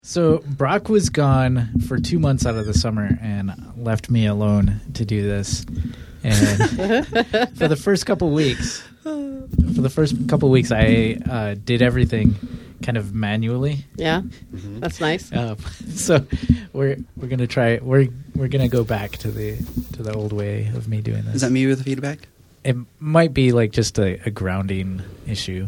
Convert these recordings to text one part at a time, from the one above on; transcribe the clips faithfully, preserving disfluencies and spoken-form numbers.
So Brock was gone for two months out of the summer and left me alone to do this. And for the first couple weeks, for the first couple weeks, I uh, did everything kind of manually. Yeah, mm-hmm. That's nice. Uh, so we're we're gonna try. We're we're gonna go back to the to the old way of me doing this. Is that me with the feedback? It might be like just a, a grounding issue.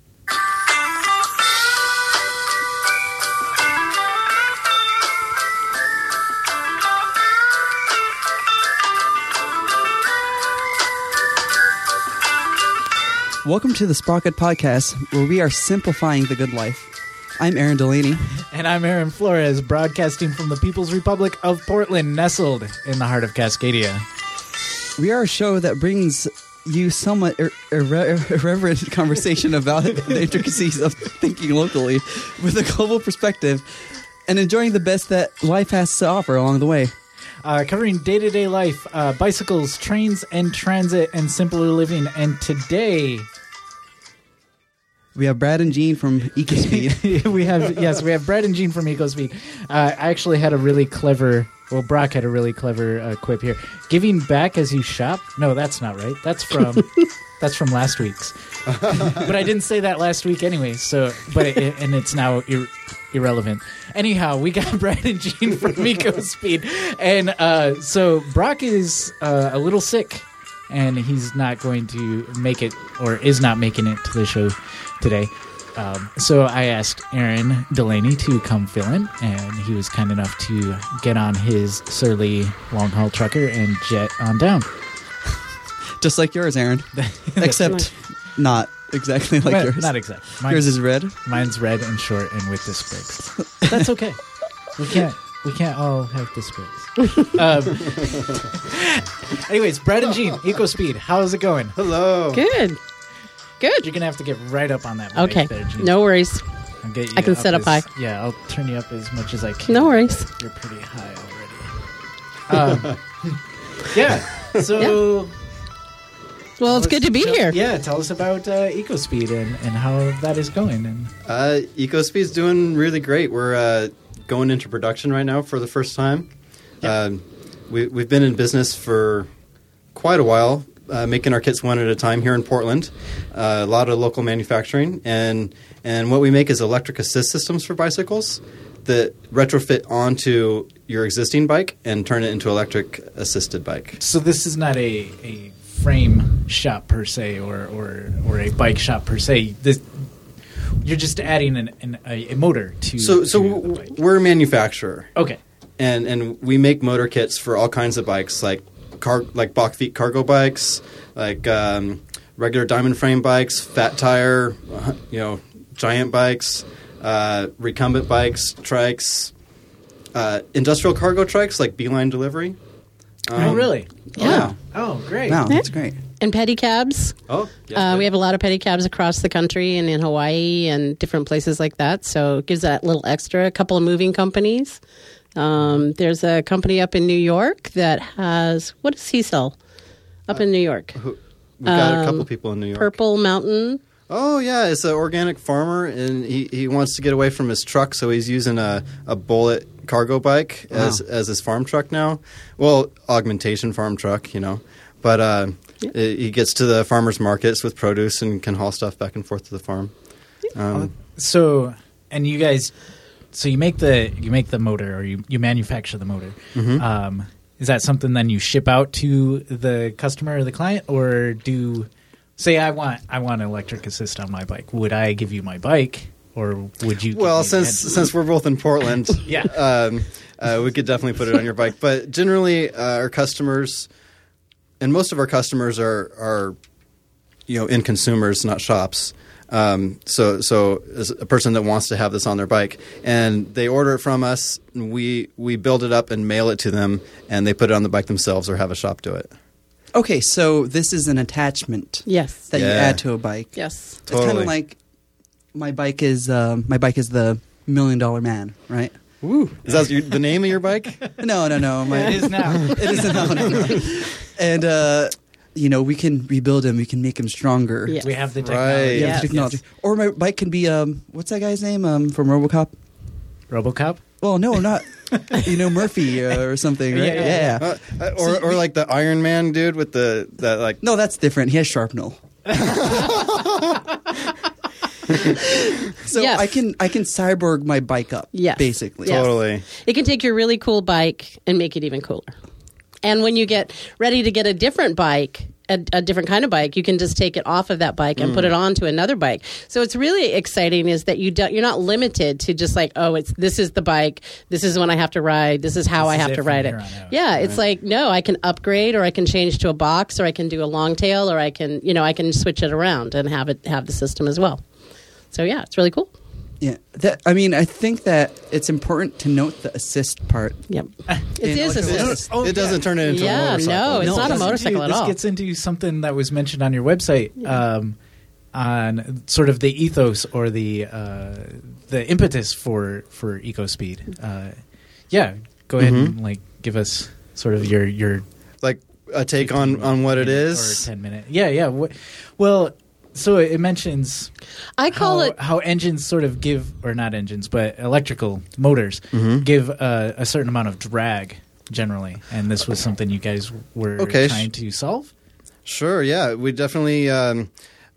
Welcome to the Sprocket Podcast, where we are simplifying the good life. I'm Aaron Delaney. And I'm Aaron Flores, broadcasting from the People's Republic of Portland, nestled in the heart of Cascadia. We are a show that brings you somewhat ir- irre- irreverent conversation about the intricacies of thinking locally with a global perspective and enjoying the best that life has to offer along the way. Uh, covering day-to-day life, uh, bicycles, trains, and transit, and simpler living. And today, we have Brad and Gene from EcoSpeed. we have yes, we have Brad and Gene from EcoSpeed. Uh, I actually had a really clever. Well, Brock had a really clever uh, quip here. Giving back as you shop? No, that's not right. That's from that's from last week's. But I didn't say that last week anyway. So, but it, and it's now ir- irrelevant. Anyhow, we got Brad and Gene from EcoSpeed, and uh, so Brock is uh, a little sick, and he's not going to make it, or is not making it to the show today. Um, so I asked Aaron Delaney to come fill in, and he was kind enough to get on his surly long-haul trucker and jet on down. Just like yours, Aaron. Except not exactly like well, yours. Not exactly. Mine's, yours is red? Mine's red and short and with disc brakes. That's okay. We can't we can't all have disc brakes. Um, anyways, Brad and Gene, EcoSpeed, how's it going? Hello. Good. Good. You're going to have to get right up on that. Okay. There, Gene. No worries. I'll get you I can up set up as, high. Yeah, I'll turn you up as much as I can. No worries. You're pretty high already. Um, yeah. So... Yeah. Well, it's good to be tell, here. Yeah, tell us about uh, EcoSpeed and, and how that is going. And uh, EcoSpeed's doing really great. We're uh, going into production right now for the first time. Yep. Uh, we, we've been in business for quite a while, uh, making our kits one at a time here in Portland. Uh, a lot of local manufacturing. And, and what we make is electric assist systems for bicycles that retrofit onto your existing bike and turn it into electric assisted bike. so this is not a... a frame shop per se, or, or, or a bike shop per se. This, you're just adding an, an, a, a motor to. So, so to w- the bike. we're a manufacturer. Okay. And and we make motor kits for all kinds of bikes, like car, like Bach Feet cargo bikes, like um, regular diamond frame bikes, fat tire, uh, you know, giant bikes, uh, recumbent bikes, trikes, uh, industrial cargo trikes like Beeline Delivery. Um, oh, really? Yeah. Oh, great. Wow, that's great. And pedicabs. Oh, yes, Uh, but- we have a lot of pedicabs across the country and in Hawaii and different places like that. So it gives that little extra. A couple of moving companies. Um, there's a company up in New York that has, what does he sell up in New York? Who- We've got a Um, couple people in New York. Purple Mountain. Oh, yeah, it's an organic farmer, and he, he wants to get away from his truck, so he's using a, a Bullet cargo bike Wow. as as his farm truck now. Well, augmentation farm truck, you know. But uh, Yep. it, he gets to the farmers markets with produce and can haul stuff back and forth to the farm. Um, So, and you guys, so you make the you make the motor, or you, you manufacture the motor. Mhm. Um, is that something then you ship out to the customer or the client, or do say I want I want an electric assist on my bike? Would I give you my bike, or would you? give Well, me since the- since we're both in Portland, Yeah. um, uh, we could definitely put it on your bike. But generally, uh, our customers, and most of our customers are are, you know, in consumers, not shops. Um, so so as a person that wants to have this on their bike, and they order it from us, and we we build it up and mail it to them, and they put it on the bike themselves or have a shop do it. Okay, so this is an attachment Yes. that you Yeah. add to a bike. Yes. It's kind Totally. of like my bike is um, my bike is the Million Dollar Man, right? Woo! Is that your, the name of your bike? No, no, no. My, It is now. It is no, no, no. And uh, you know, we can rebuild him. We can make him stronger. Yes. We have the Right. technology. We have Yes. the technology. Or my bike can be um, what's that guy's name um, from RoboCop? RoboCop. Well, no, not you know Murphy uh, or something, right? Yeah, yeah, Uh, or or like the Iron Man dude with the that like No, that's different. He has shrapnel. So Yes. I can I can cyborg my bike up. Yes. Basically. Yes. totally. It can take your really cool bike and make it even cooler. And when you get ready to get a different bike, a, a different kind of bike, you can just take it off of that bike and put it onto another bike. So it's really exciting is that you don't, you're not limited to just like, oh, it's this is the bike, this is when I have to ride, this is how This I is have it to from ride it. here on out. Yeah, it's like no, I can upgrade or I can change to a box or I can do a long tail or I can, you know, I can switch it around and have it have the system as well. So yeah, it's really cool. Yeah. That, I mean, I think that it's important to note the assist part. Yep. It In is electrical assist. Oh, it doesn't turn it into Yeah, a motorcycle. no, it's No, not it a doesn't motorcycle do, at this all. gets into something that was mentioned on your website um, on sort of the ethos or the uh, the impetus for for EcoSpeed. Uh, yeah, go ahead and like give us sort of your your Like a take on on what it minute is. or ten minute. Yeah, yeah. Wh- Well, so it mentions I call how, it how engines sort of give, or not engines, but electrical motors give uh, a certain amount of drag generally, and this was something you guys were Okay. trying to solve. Sure, yeah. We definitely, um,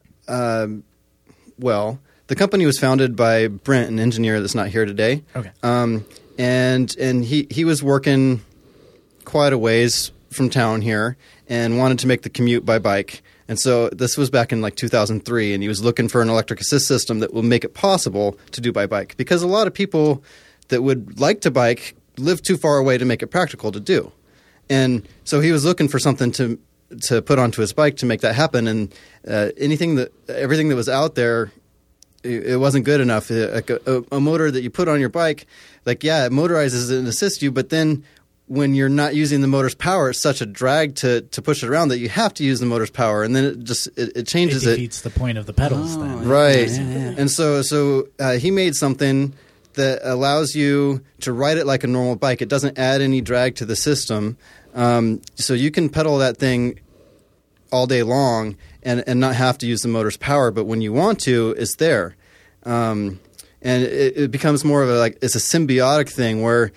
um well, the company was founded by Brent, an engineer that's not here today. Okay. Um, and and he, he was working quite a ways from town here and wanted to make the commute by bike. And so this was back in like two thousand three, and he was looking for an electric assist system that will make it possible to do by bike. Because a lot of people that would like to bike live too far away to make it practical to do. And so he was looking for something to to put onto his bike to make that happen. And uh, anything that everything that was out there, it, it wasn't good enough. A, a, a motor that you put on your bike, like yeah, it motorizes and assists you, but then when you're not using the motor's power, it's such a drag to, to push it around that you have to use the motor's power, and then it just it, it It changes it. defeats the point of the pedals. then. Right. Yeah, yeah. And so so uh, he made something that allows you to ride it like a normal bike. It doesn't add any drag to the system. Um, so you can pedal that thing all day long and, and not have to use the motor's power, but when you want to, it's there. Um, and it, it becomes more of a like it's a symbiotic thing where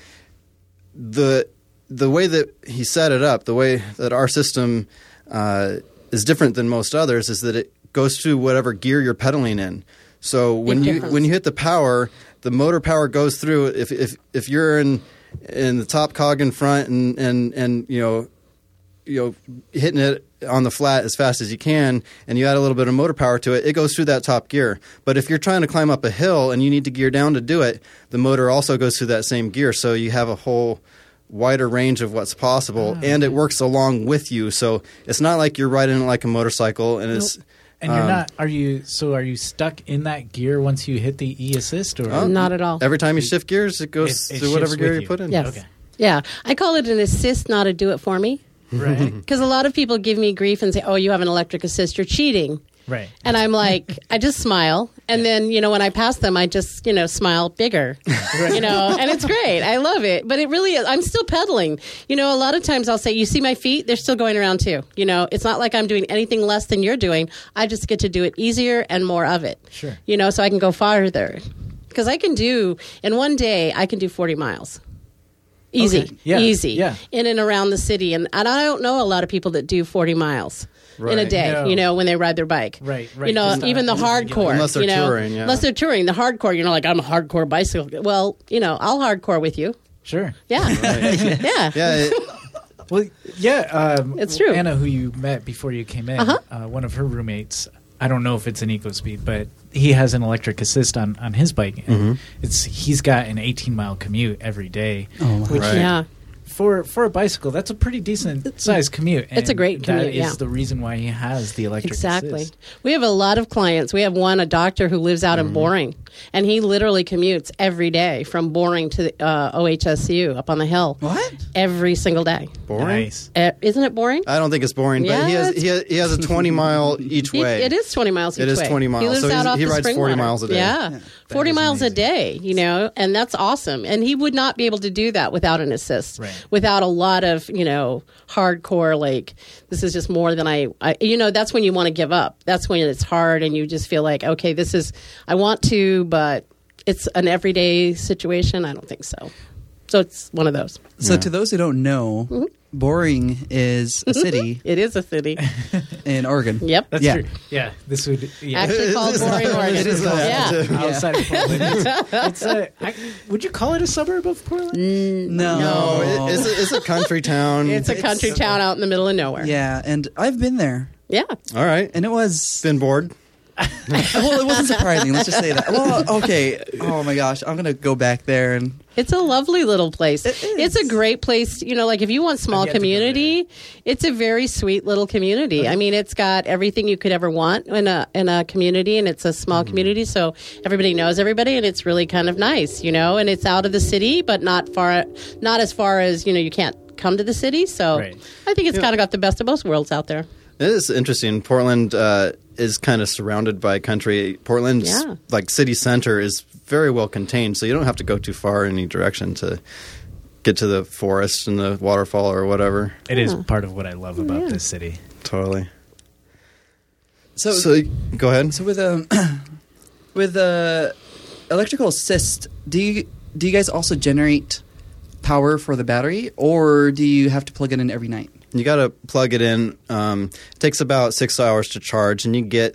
the the way that he set it up, the way that our system uh, is different than most others, is that it goes through whatever gear you're pedaling in. So when Big you difference. when you hit the power, the motor power goes through. If if if you're in in the top cog in front and and and you know you know hitting it on the flat as fast as you can, and you add a little bit of motor power to it, it goes through that top gear. But if you're trying to climb up a hill and you need to gear down to do it, the motor also goes through that same gear. So you have a whole wider range of what's possible, and it works along with you. So it's not like you're riding it like a motorcycle, and it's And you're um, not. Are you? So are you stuck in that gear once you hit the E assist, or Oh, Not at all. every time you shift gears, it goes It- it through whatever shifts gear with you you. put in. Yes. Okay. Yeah. I call it an assist, not a do it for me. right? Because a lot of people give me grief and say, oh, you have an electric assist, you're cheating. Right. And I'm like, I just smile. And then, you know, when I pass them, I just, you know, smile bigger, you know, and it's great. I love it. But it really is. I'm still pedaling. You know, a lot of times I'll say, you see my feet? They're still going around too. You know, it's not like I'm doing anything less than you're doing. I just get to do it easier and more of it. Sure. You know, so I can go farther. Because I can do, in one day, I can do forty miles. Easy. Okay. Yeah. Easy. Yeah. In and around the city. And, and I don't know a lot of people that do forty miles. In a Right. day, No. you know, when they ride their bike. Right, right. You know, Just, uh, even the just regular- hardcore. Unless they're you know, touring, yeah. Unless they're touring. The hardcore, you're not like, I'm a hardcore bicycle. Well, you know, I'll hardcore with you. Sure. Yeah. Yeah. Yeah, it, Well, yeah. Um, It's true. Anna, who you met before you came in, Uh-huh. uh, one of her roommates. I don't know if it's an EcoSpeed, but he has an electric assist on, on his bike. And it's he's got an eighteen mile commute every day. Oh, wow. Which Right. Yeah. for for a bicycle, that's a pretty decent sized commute. It's a and great commute, That is yeah. the reason why he has the electric Exactly. assist. We have a lot of clients. We have one, a doctor who lives out in Boring, and he literally commutes every day from Boring to uh, O H S U up on the hill. What? Every single day. boring. Nice. Uh, isn't it boring? I don't think it's boring, but he Yeah, has he has, he has a twenty mile each He- way. it is twenty miles each It is way. twenty miles. He lives So out he's- off he the rides forty Springwater. miles a day. Yeah, forty is miles a amazing. day. You know, and that's awesome. And he would not be able to do that without an assist. Right. Without a lot of you know hardcore like this is just more than I, I. You know, that's when you want to give up. That's when it's hard and you just feel like okay, this is I want to, but it's an everyday situation. I don't think so. So it's one of those. So Yeah. to those who don't know, Mm-hmm. Boring is a city It is a city. in Oregon. Yep. That's Yeah. true. Yeah, this would yeah. Actually called Boring, Oregon. It is called Yeah. outside of Portland. It's, it's a, I, would you call it a suburb of Portland? No. No, it, it's, a, it's a country town. It's a country town out in the middle of nowhere. Yeah, and I've been there, Yeah. All right. and it was Been bored? well, it wasn't surprising. Let's just say that. Well, okay. Oh my gosh, I'm gonna go back there and It's a lovely little place. It is. It's a great place. You know, like if you want small I've yet to go community, it's a very sweet little community. I mean, it's got everything you could ever want in a in a community, and it's a small community, so everybody knows everybody, and it's really kind of nice, you know. And it's out of the city, but not far, not as far as you know. You can't come to the city, so Right. I think it's kind of got the best of both worlds out there. It is interesting. Portland uh, is kind of surrounded by country. Portland's Yeah. like city center is very well contained, so you don't have to go too far in any direction to get to the forest and the waterfall or whatever. It is part of what I love about this city. Totally. so So go ahead. so with um with uh electrical assist. Do you do you guys also generate power for the battery, or do you have to plug it in every night? You got to plug it in. Um, it takes about six hours to charge, and you get,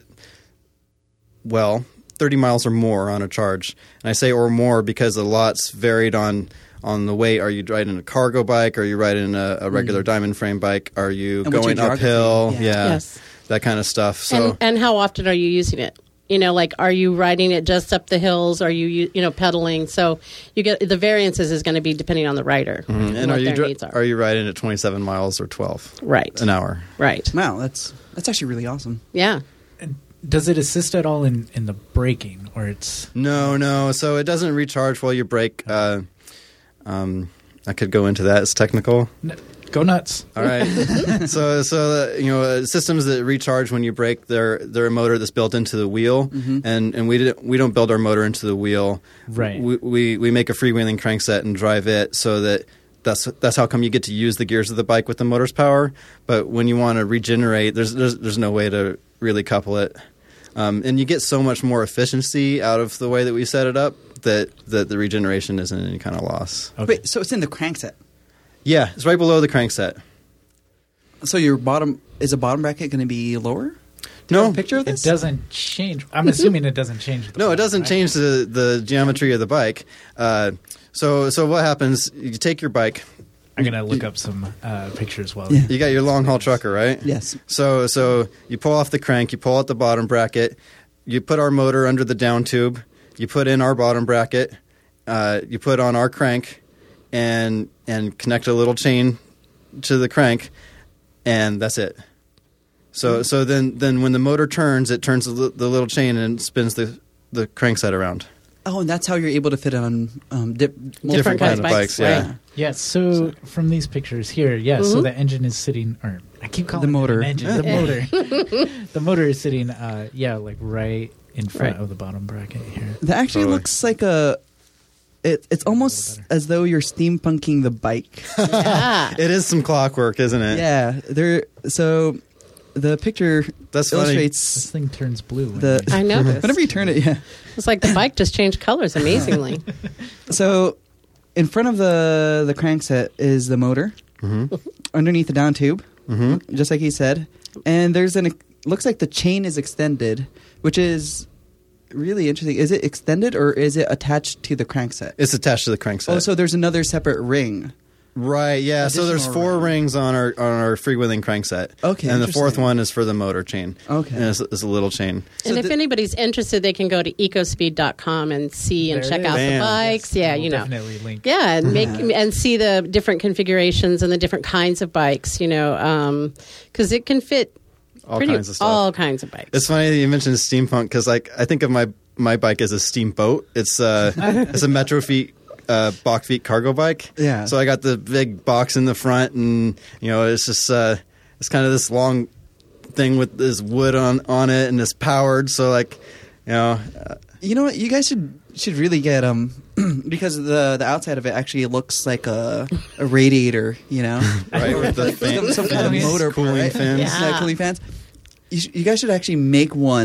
well, thirty miles or more on a charge. And I say or more because the lot's varied on on the weight. Are you riding a cargo bike? Are you riding a, a regular diamond frame bike? Are you And what's your going geography? uphill? Yeah. Yeah, Yes. that kind of stuff. So and, and how often are you using it? You know, like, are you riding it just up the hills? Are you, you, you know, pedaling? So you get the variances is going to be depending on the rider and, and what are you their dri- needs are. are you riding at twenty-seven miles or twelve right, an hour? right, Wow, that's that's actually really awesome. yeah. Does it assist at all in, in the braking, or it's No, no. So it doesn't recharge while you brake. Uh, um, I could go into that. It's technical. n- go nuts? All right. so, so uh, you know, uh, systems that recharge when you brake, they're they're a motor that's built into the wheel, and and we didn't we don't build our motor into the wheel. Right. We we, we make a freewheeling crankset and drive it so that. That's that's how come you get to use the gears of the bike with the motor's power. But when you want to regenerate, there's there's there's no way to really couple it, um, and you get so much more efficiency out of the way that we set it up that that the regeneration isn't any kind of loss. Okay. Wait, so it's in the crankset. Yeah, it's right below the crankset. So your bottom is a bottom bracket going to be lower? No, A picture of It this? doesn't change. I'm assuming it doesn't change. The No, it bottom, doesn't right? change the, the geometry of the bike. Uh, so so what happens? You take your bike. I'm gonna look up some uh, pictures while. Yeah. You got your long haul trucker, right? Yes. So so you pull off the crank. You pull out the bottom bracket. You put our motor under the down tube. You put in our bottom bracket. Uh, you put on our crank, and and connect a little chain to the crank, and that's it. So so then then when the motor turns, it turns the, li- the little chain and spins the the crankset around. Oh, and that's how you're able to fit it on um, dip, Different kinds of bikes, yeah. right. Yes. So from these pictures here, yeah. So the engine is sitting, or I keep calling The it motor. an engine. The motor. The motor is sitting. Uh, yeah, like right in front Right. of the bottom bracket here. That actually Totally. looks like a. It, it's almost as though you're steampunking the bike. Yeah. It is some clockwork, isn't it? yeah, there. So the picture That's funny. This illustrates thing turns blue. When the. you- I noticed. Whenever you turn it, yeah. It's like the bike just changed colors amazingly. So in front of the the crankset is the motor. Mm-hmm. Underneath the down tube, Mm-hmm. just like he said, and there's an. Looks like the chain is extended, which is really interesting. Is it extended or is it attached to the crankset? It's attached to the crankset. Oh, so there's another separate ring. right, yeah. So there's Additional four ring. rings on our on our freewheeling crankset. Okay, and the fourth interesting. one is for the motor chain. Okay. and it's, it's a little chain. So and if the- anybody's interested, they can go to ecospeed dot com and see and There check it is. out Bam. the bikes. Yeah, We'll you know. definitely link. Yeah, and make and see the different configurations and the different kinds of bikes. You know, because it can fit All pretty kinds of stuff. all kinds of bikes. It's funny that you mentioned steampunk because, like, I think of my my bike as a steamboat. It's uh, it's a Metro Feet uh, Bach Feet cargo bike. Yeah. So I got the big box in the front, and you know, it's just uh, it's kind of this long thing with this wood on on it, and it's powered. So like, you know, uh, You know what? You guys should should really get um because the the outside of it actually looks like a a radiator. You know, right with the fan, some, some kind of Cooling- motor cooling right? fins. Yeah. Yeah, cooling fans. You, sh- you guys should actually make one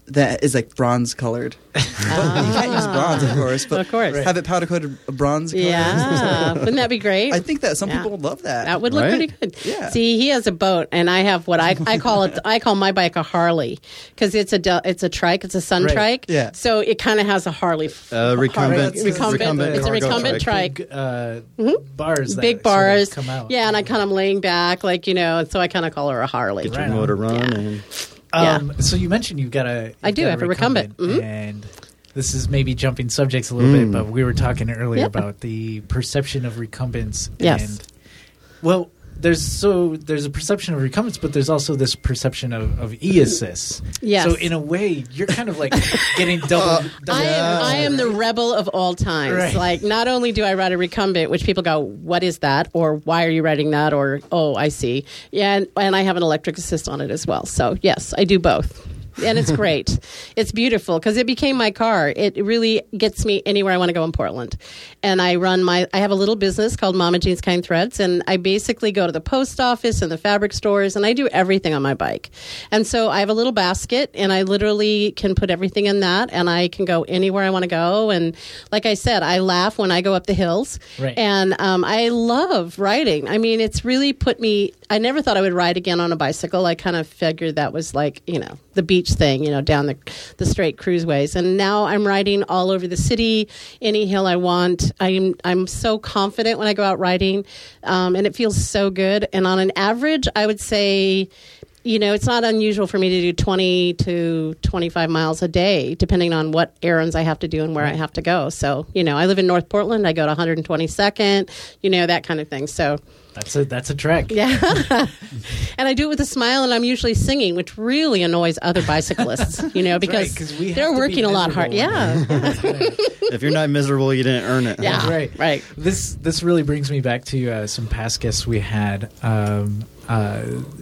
that is like bronze colored. But you can't use bronze, of course. But Of course. Right. have it powder coated bronze color. Yeah. Wouldn't that be great? I think that some Yeah. people would love that. That would look Right? pretty good. Yeah. See, he has a boat, and I have what I, I call it. I call my bike a Harley because it's a del- it's a trike. It's a sun Right. trike. Yeah. So it kind of has a Harley. f- Uh, recumbent, Harley- recumbent. recumbent It's a cargo recumbent trike. trike. Big, uh, bars, that Big sort of bars. come out. Yeah, and I kind of laying back, like you know. So I kind of call her a Harley. Get your Right on. motor run. Yeah. And Um, So you mentioned you've got a. I you've do, got I have a recumbent. Mhm. and this is maybe jumping subjects a little bit, but we were talking earlier Yeah. about the perception of recumbents. Yes. And, well, there's so there's a perception of recumbents, but there's also this perception of, of e-assists. Yes. So in a way, you're kind of like getting double. double I am, I am the rebel of all times. Right. Like, not only do I ride a recumbent, which people go, "What is that?" or "Why are you riding that?" or "Oh, I see." Yeah, and, and I have an electric assist on it as well. So yes, I do both. And it's great. It's beautiful because it became my car. It really gets me anywhere I want to go in Portland. And I run my, I have a little business called Mama Jean's Kind Threads. And I basically go to the post office and the fabric stores and I do everything on my bike. And so I have a little basket and I literally can put everything in that and I can go anywhere I want to go. And like I said, I laugh when I go up the hills. Right. And um, I love riding. I mean, it's really put me, I never thought I would ride again on a bicycle. I kind of figured that was like, you know, the beach thing, you know, down the the straight cruiseways. And now I'm riding all over the city, any hill I want. I'm I'm so confident when I go out riding, um, and it feels so good. And on an average, I would say, you know, it's not unusual for me to do twenty to twenty-five miles a day, depending on what errands I have to do and where I have to go. So, you know, I live in North Portland. I go to one hundred twenty-second, you know, that kind of thing. So, That's a that's a trek. yeah. And I do it with a smile, and I'm usually singing, which really annoys other bicyclists, you know, because right, 'cause we have they're to be working a lot hard. miserable. Yeah. if you're not miserable, you didn't earn it. Yeah. That's right. Right. This this really brings me back to uh, some past guests we had. Um, uh,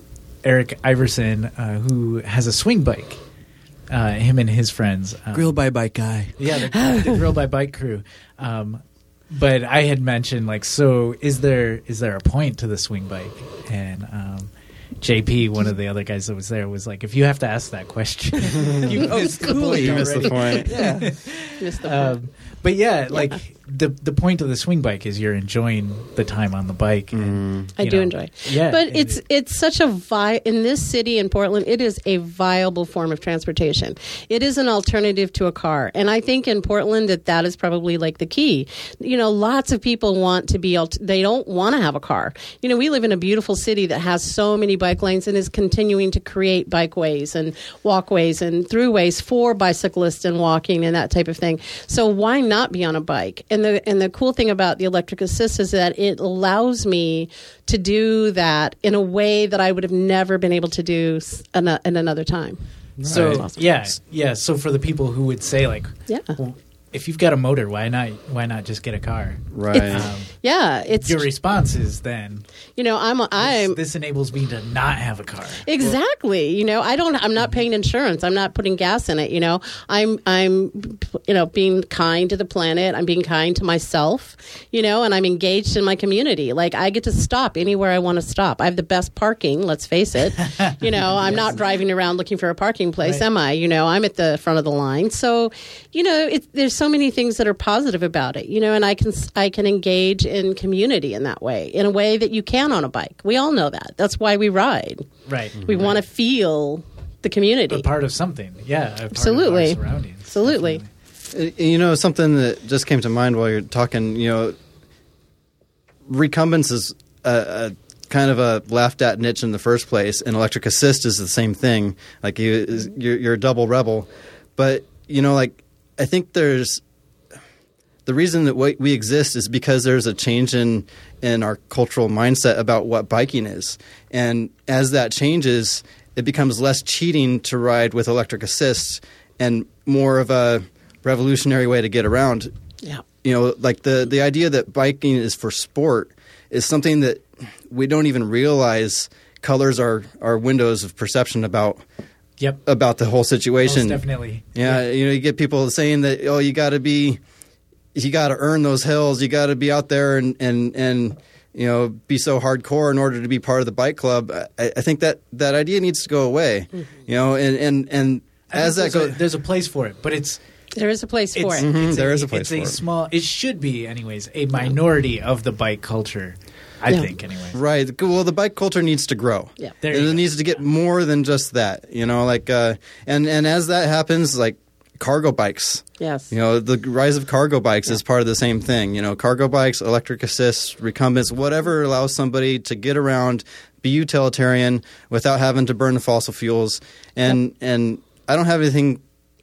Eric Iverson, uh, who has a swing bike. Uh, him and his friends. Um, Grill by Bike Guy. Yeah, the, the Grill by Bike crew. Um, but I had mentioned like, so is there is there a point to the swing bike? And um, J P, one of the other guys that was there, was like, if you have to ask that question, you Oh, missed the cool. point You missed the already. point. Yeah. Missed the point. Um, but yeah, like the the point of the swing bike is you're enjoying the time on the bike. And, I you do know, enjoy. Yeah, But and it's it- it's such a vi- in this city in Portland, it is a viable form of transportation. It is an alternative to a car. And I think in Portland that that is probably like the key. You know, lots of people want to be alt- they don't want to have a car. You know, we live in a beautiful city that has so many bike lanes and is continuing to create bikeways and walkways and throughways for bicyclists and walking and that type of thing. So why not be on a bike? And the and the cool thing about the electric assist is that it allows me to do that in a way that I would have never been able to do s- in, a, in another time. So Right. yeah, yeah. So for the people who would say like, Yeah. well, if you've got a motor, why not? Why not just get a car? Right. It's- Um, Yeah, it's your response is then you know I'm I'm this, this enables me to not have a car. Exactly. You know, I don't I'm not paying insurance. I'm not putting gas in it, you know. I'm I'm you know, being kind to the planet. I'm being kind to myself, you know, and I'm engaged in my community. Like I get to stop anywhere I want to stop. I have the best parking, let's face it. You know, I'm not driving around looking for a parking place, Right. am I? You know, I'm at the front of the line. So, you know, it, there's so many things that are positive about it, you know, and I can I can engage in community in that way, in a way that you can on a bike. We all know that. That's why we ride. Right. We want to feel the community. a part of something. Yeah, a part Absolutely. Of our surroundings. Absolutely. Definitely. Uh, You know, something that just came to mind while you're talking, you know, recumbents is a, a kind of a laughed at niche in the first place, and electric assist is the same thing. Like you, is- you're, you're a double rebel. But, you know, like, I think there's the reason that we, we exist is because there's a change in, in our cultural mindset about what biking is. And as that changes, it becomes less cheating to ride with electric assist and more of a revolutionary way to get around. Yeah. You know, like the, the idea that biking is for sport is something that we don't even realize colors our, our windows of perception about Yep. about the whole situation. Most definitely. Yeah, you know, you get people saying that, oh, you got to be, you got to earn those hills. You got to be out there and, and, and, you know, be so hardcore in order to be part of the bike club. I, I think that that idea needs to go away, mm-hmm. you know, and, and, and I as think that there's, goes, a, there's a place for it, but it's There is a place for it's, it. Mhm, it's there a, is a place it's for a it. small. It should be, anyways, a minority of the bike culture. I Yeah. think, anyway. right. Well, the bike culture needs to grow. Yeah. There it you go. needs to get more than just that. You know, like uh, and and as that happens, like cargo bikes. Yes. You know, the rise of cargo bikes is part of the same thing. You know, cargo bikes, electric assist, recumbents, whatever allows somebody to get around, be utilitarian without having to burn the fossil fuels. And and I don't have anything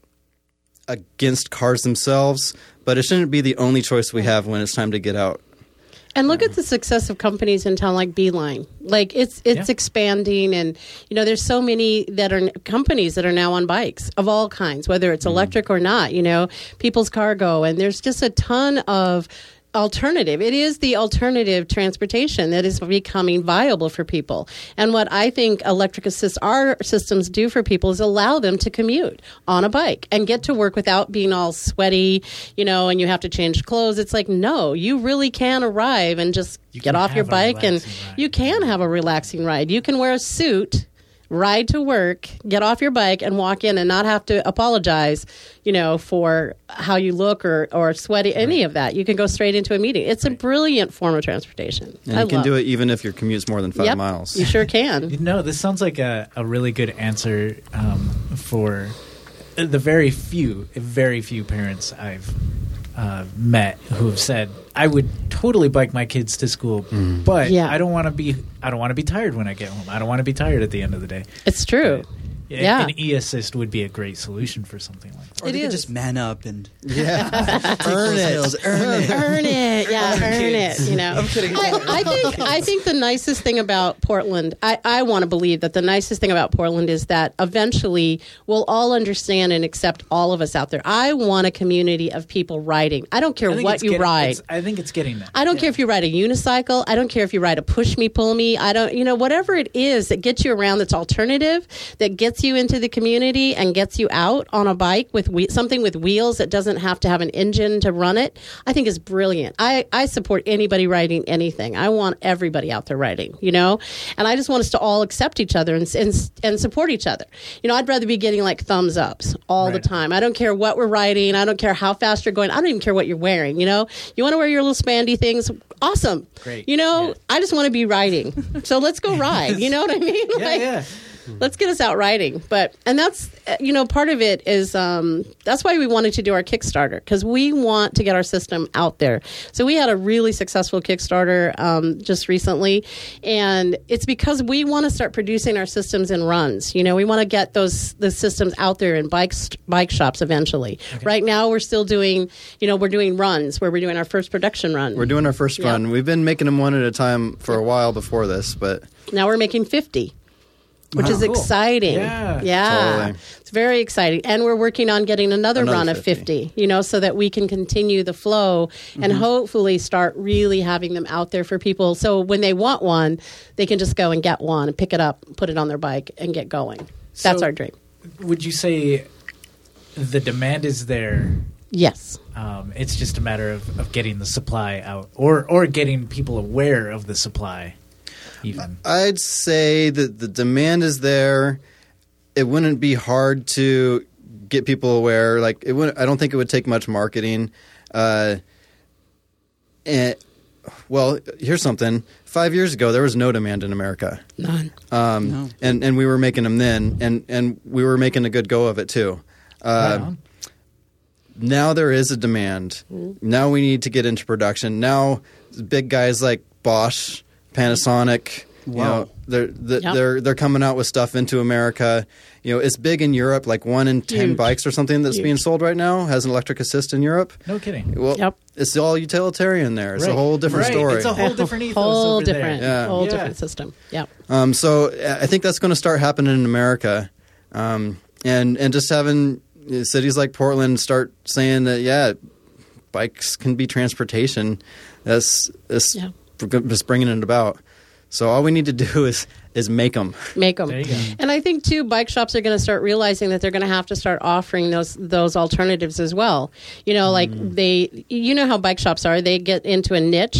against cars themselves, but it shouldn't be the only choice we have when it's time to get out. And look at the success of companies in town like Beeline. Like it's it's Yeah. expanding, and you know there's so many that are companies that are now on bikes of all kinds, whether it's electric or not. You know, People's Cargo, and there's just a ton of alternative. It is the alternative transportation that is becoming viable for people. And what I think electric assist our systems do for people is allow them to commute on a bike and get to work without being all sweaty, you know, and you have to change clothes. It's like, no, you really can arrive and just You get can off your have a bike and relaxing ride. you can have a relaxing ride. You can wear a suit, ride to work, get off your bike and walk in and not have to apologize, you know, for how you look or, or sweaty, any of that. You can go straight into a meeting. It's a brilliant form of transportation. And I you can love do it even if your commute's more than five Yep, miles. You sure can. No, this sounds like a, a really good answer um, for the very few, very few parents I've uh, met who have said, "I would totally bike my kids to school, but Yeah. I don't want to be. I don't want to be tired when I get home. I don't want to be tired at the end of the day." It's true. Yeah, Yeah. an e-assist would be a great solution for something like that. Or It they could is. just man up and Yeah. earn it. Earn it. Earn it, yeah, earn it. kids. You know, I, I think I think the nicest thing about Portland, I, I want to believe that the nicest thing about Portland is that eventually we'll all understand and accept all of us out there. I want a community of people riding. I don't care I think what it's you getting- ride. it's- I think it's getting there. I don't care if you ride a unicycle. I don't care if you ride a push me, pull me. I don't, you know, whatever it is that gets you around that's alternative, that gets you into the community and gets you out on a bike with we- something with wheels that doesn't have to have an engine to run it, I think is brilliant. I, I support anybody riding anything. I want everybody out there riding, you know, and I just want us to all accept each other and, and, and support each other. You know, I'd rather be getting like thumbs ups all the Right. time. I don't care what we're riding. I don't care how fast you're going. I don't even care what you're wearing. You know, you want to wear your little spandy things. Awesome. Great. You know, Yeah. I just want to be riding. So let's go ride. You know what I mean? Yeah, Like, yeah. let's get us out riding. But and that's uh, you know part of it is um, that's why we wanted to do our Kickstarter, because we want to get our system out there. So we had a really successful Kickstarter um, just recently, and it's because we want to start producing our systems in runs. You know, we want to get those the systems out there in bike bike shops eventually. Right now, we're still doing you know we're doing runs where we're doing our first production run. We're doing our first Yeah. run. We've been making them one at a time for a while before this, but Now we're making fifty. Which is Cool. exciting. Yeah. Yeah. Totally. It's very exciting. And we're working on getting another, Another run of fifty. fifty, you know, so that we can continue the flow and hopefully start really having them out there for people. So when they want one, they can just go and get one and pick it up, put it on their bike and get going. That's So- our dream. Would you say the demand is there? Yes. Um, it's just a matter of, of getting the supply out, or or getting people aware of the supply. Even I'd say that the demand is there. It wouldn't be hard to get people aware. Like it wouldn't. I don't think it would take much marketing. Uh, and well, here's something. Five years ago, there was no demand in America, None. um, No. and and we were making them then, and and we were making a good go of it too. Uh, Right on. Now there is a demand. Now we need to get into production. Now big guys like Bosch, Panasonic, you Wow. know, they're they're, Yep. they're they're coming out with stuff into America. You know, it's big in Europe. Like one in ten Huge. bikes or something that's Huge. being sold right now has an electric assist in Europe. No kidding. Well, Yep. it's all utilitarian there. It's a Right. whole different Right. story. It's a whole different ethos Whole over different, there. Yeah. whole Yeah. different system. Yep. Um, so uh, I think that's going to start happening in America, um, and and just having uh, cities like Portland start saying that yeah, bikes can be transportation. That's that's Yeah. just bringing it about. So all we need to do is is make them. Make them. There you go. And I think too, bike shops are going to start realizing that they're going to have to start offering those those alternatives as well. You know, like they, you know how bike shops are. They get into a niche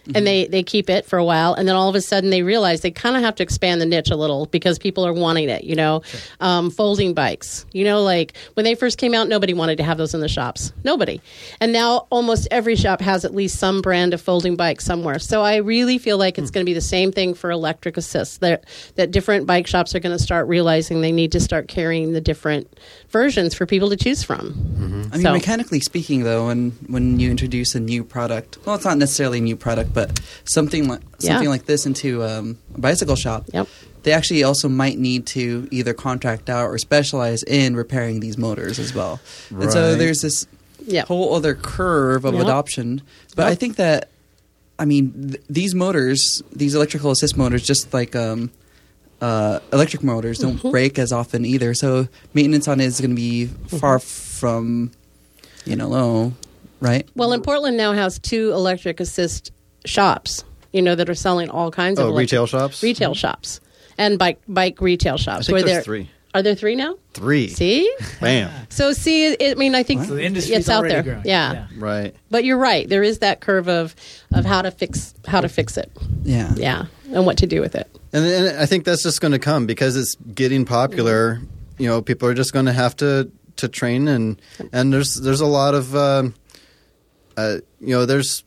and they, they keep it for a while, and then all of a sudden they realize they kind of have to expand the niche a little because people are wanting it, you know. Sure. Um, folding bikes, you know, like when they first came out, nobody wanted to have those in the shops. Nobody. And now almost every shop has at least some brand of folding bike somewhere. So I really feel like it's mm. going to be the same thing for electric assists, that, that different bike shops are going to start realizing they need to start carrying the different versions for people to choose from. Mm-hmm. I mean, so. mechanically speaking, though, when, when you introduce a new product, well, it's not necessarily a new product, but something like something yeah. like this into um, a bicycle shop, yep. they actually also might need to either contract out or specialize in repairing these motors as well. Right. And so there's this yep. whole other curve of yep. adoption. But yep. I think that, I mean, th- these motors, these electrical assist motors, just like um, uh, electric motors, don't mm-hmm. break as often either. So maintenance on it is going to be mm-hmm. far from, you know, low, right? Well, and Portland now has two electric assist shops, you know, that are selling all kinds oh, of electric, retail shops, retail mm-hmm. shops, and bike bike retail shops. I think where there's three. Are there three now? Three. See? Bam. So see, it, I mean, I think so the industry's it's out already there. Growing. Yeah. yeah. Right. But you're right. There is that curve of of how to fix how to fix it. Yeah. Yeah. And what to do with it. And, and I think that's just going to come because it's getting popular. You know, people are just going to have to, to train, and and there's there's a lot of um, uh, you know, there's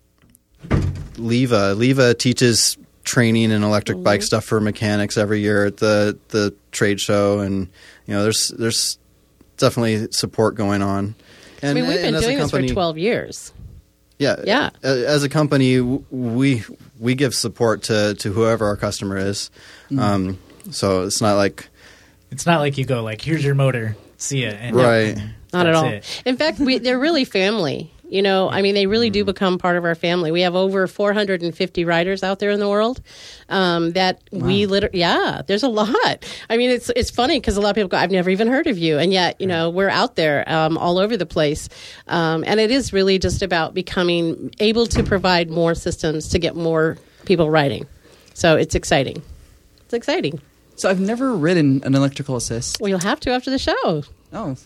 Leva. Leva teaches training and electric mm-hmm. bike stuff for mechanics every year at the the trade show, and you know, there's there's definitely support going on. And, I mean, we've been doing company, this for twelve years. Yeah, yeah. As a company, we we give support to, to whoever our customer is. Mm-hmm. Um, so it's not like it's not like you go like, here's your motor, see ya, and right. Not at all. It. In fact, we, they're really family. You know, I mean, they really do become part of our family. We have over four hundred fifty riders out there in the world um, that wow. we literally, yeah, there's a lot. I mean, it's it's funny because a lot of people go, I've never even heard of you. And yet, you know, we're out there um, all over the place. Um, and it is really just about becoming able to provide more systems to get more people riding. So it's exciting. It's exciting. So I've never ridden an electrical assist. Well, you'll have to after the show. Oh,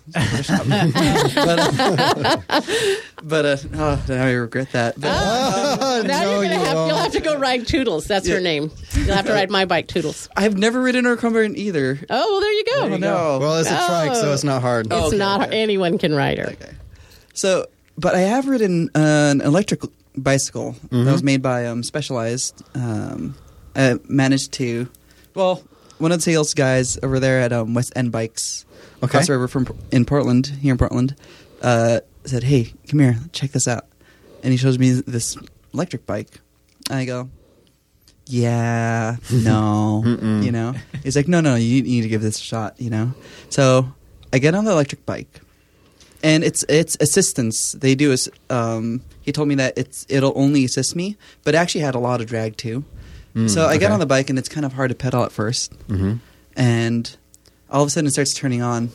but, uh, but uh, oh, now I regret that. But, oh, now no, you're gonna you have, you'll have to go ride Toodles. That's yeah. her name. You'll have to ride my bike, Toodles. I've never ridden a Cumberland either. Oh, well, there you go. Oh, no. Well, it's a oh. trike, so it's not hard. It's oh, okay, not okay. anyone can ride her. Okay. So, but I have ridden uh, an electric bicycle mm-hmm. that was made by um, Specialized. Um, I managed to, well, one of the sales guys over there at um, West End Bikes. Okay. Across the river from in Portland, here in Portland, uh, said, "Hey, come here, check this out." And he shows me this electric bike. I go, "Yeah, no," you know. He's like, "No, no, you need to give this a shot," you know. So I get on the electric bike, and it's it's assistance. They do is um, he told me that it's it'll only assist me, but it actually had a lot of drag too. Mm, so I okay. get on the bike, and it's kind of hard to pedal at first, mm-hmm. and all of a sudden it starts turning on.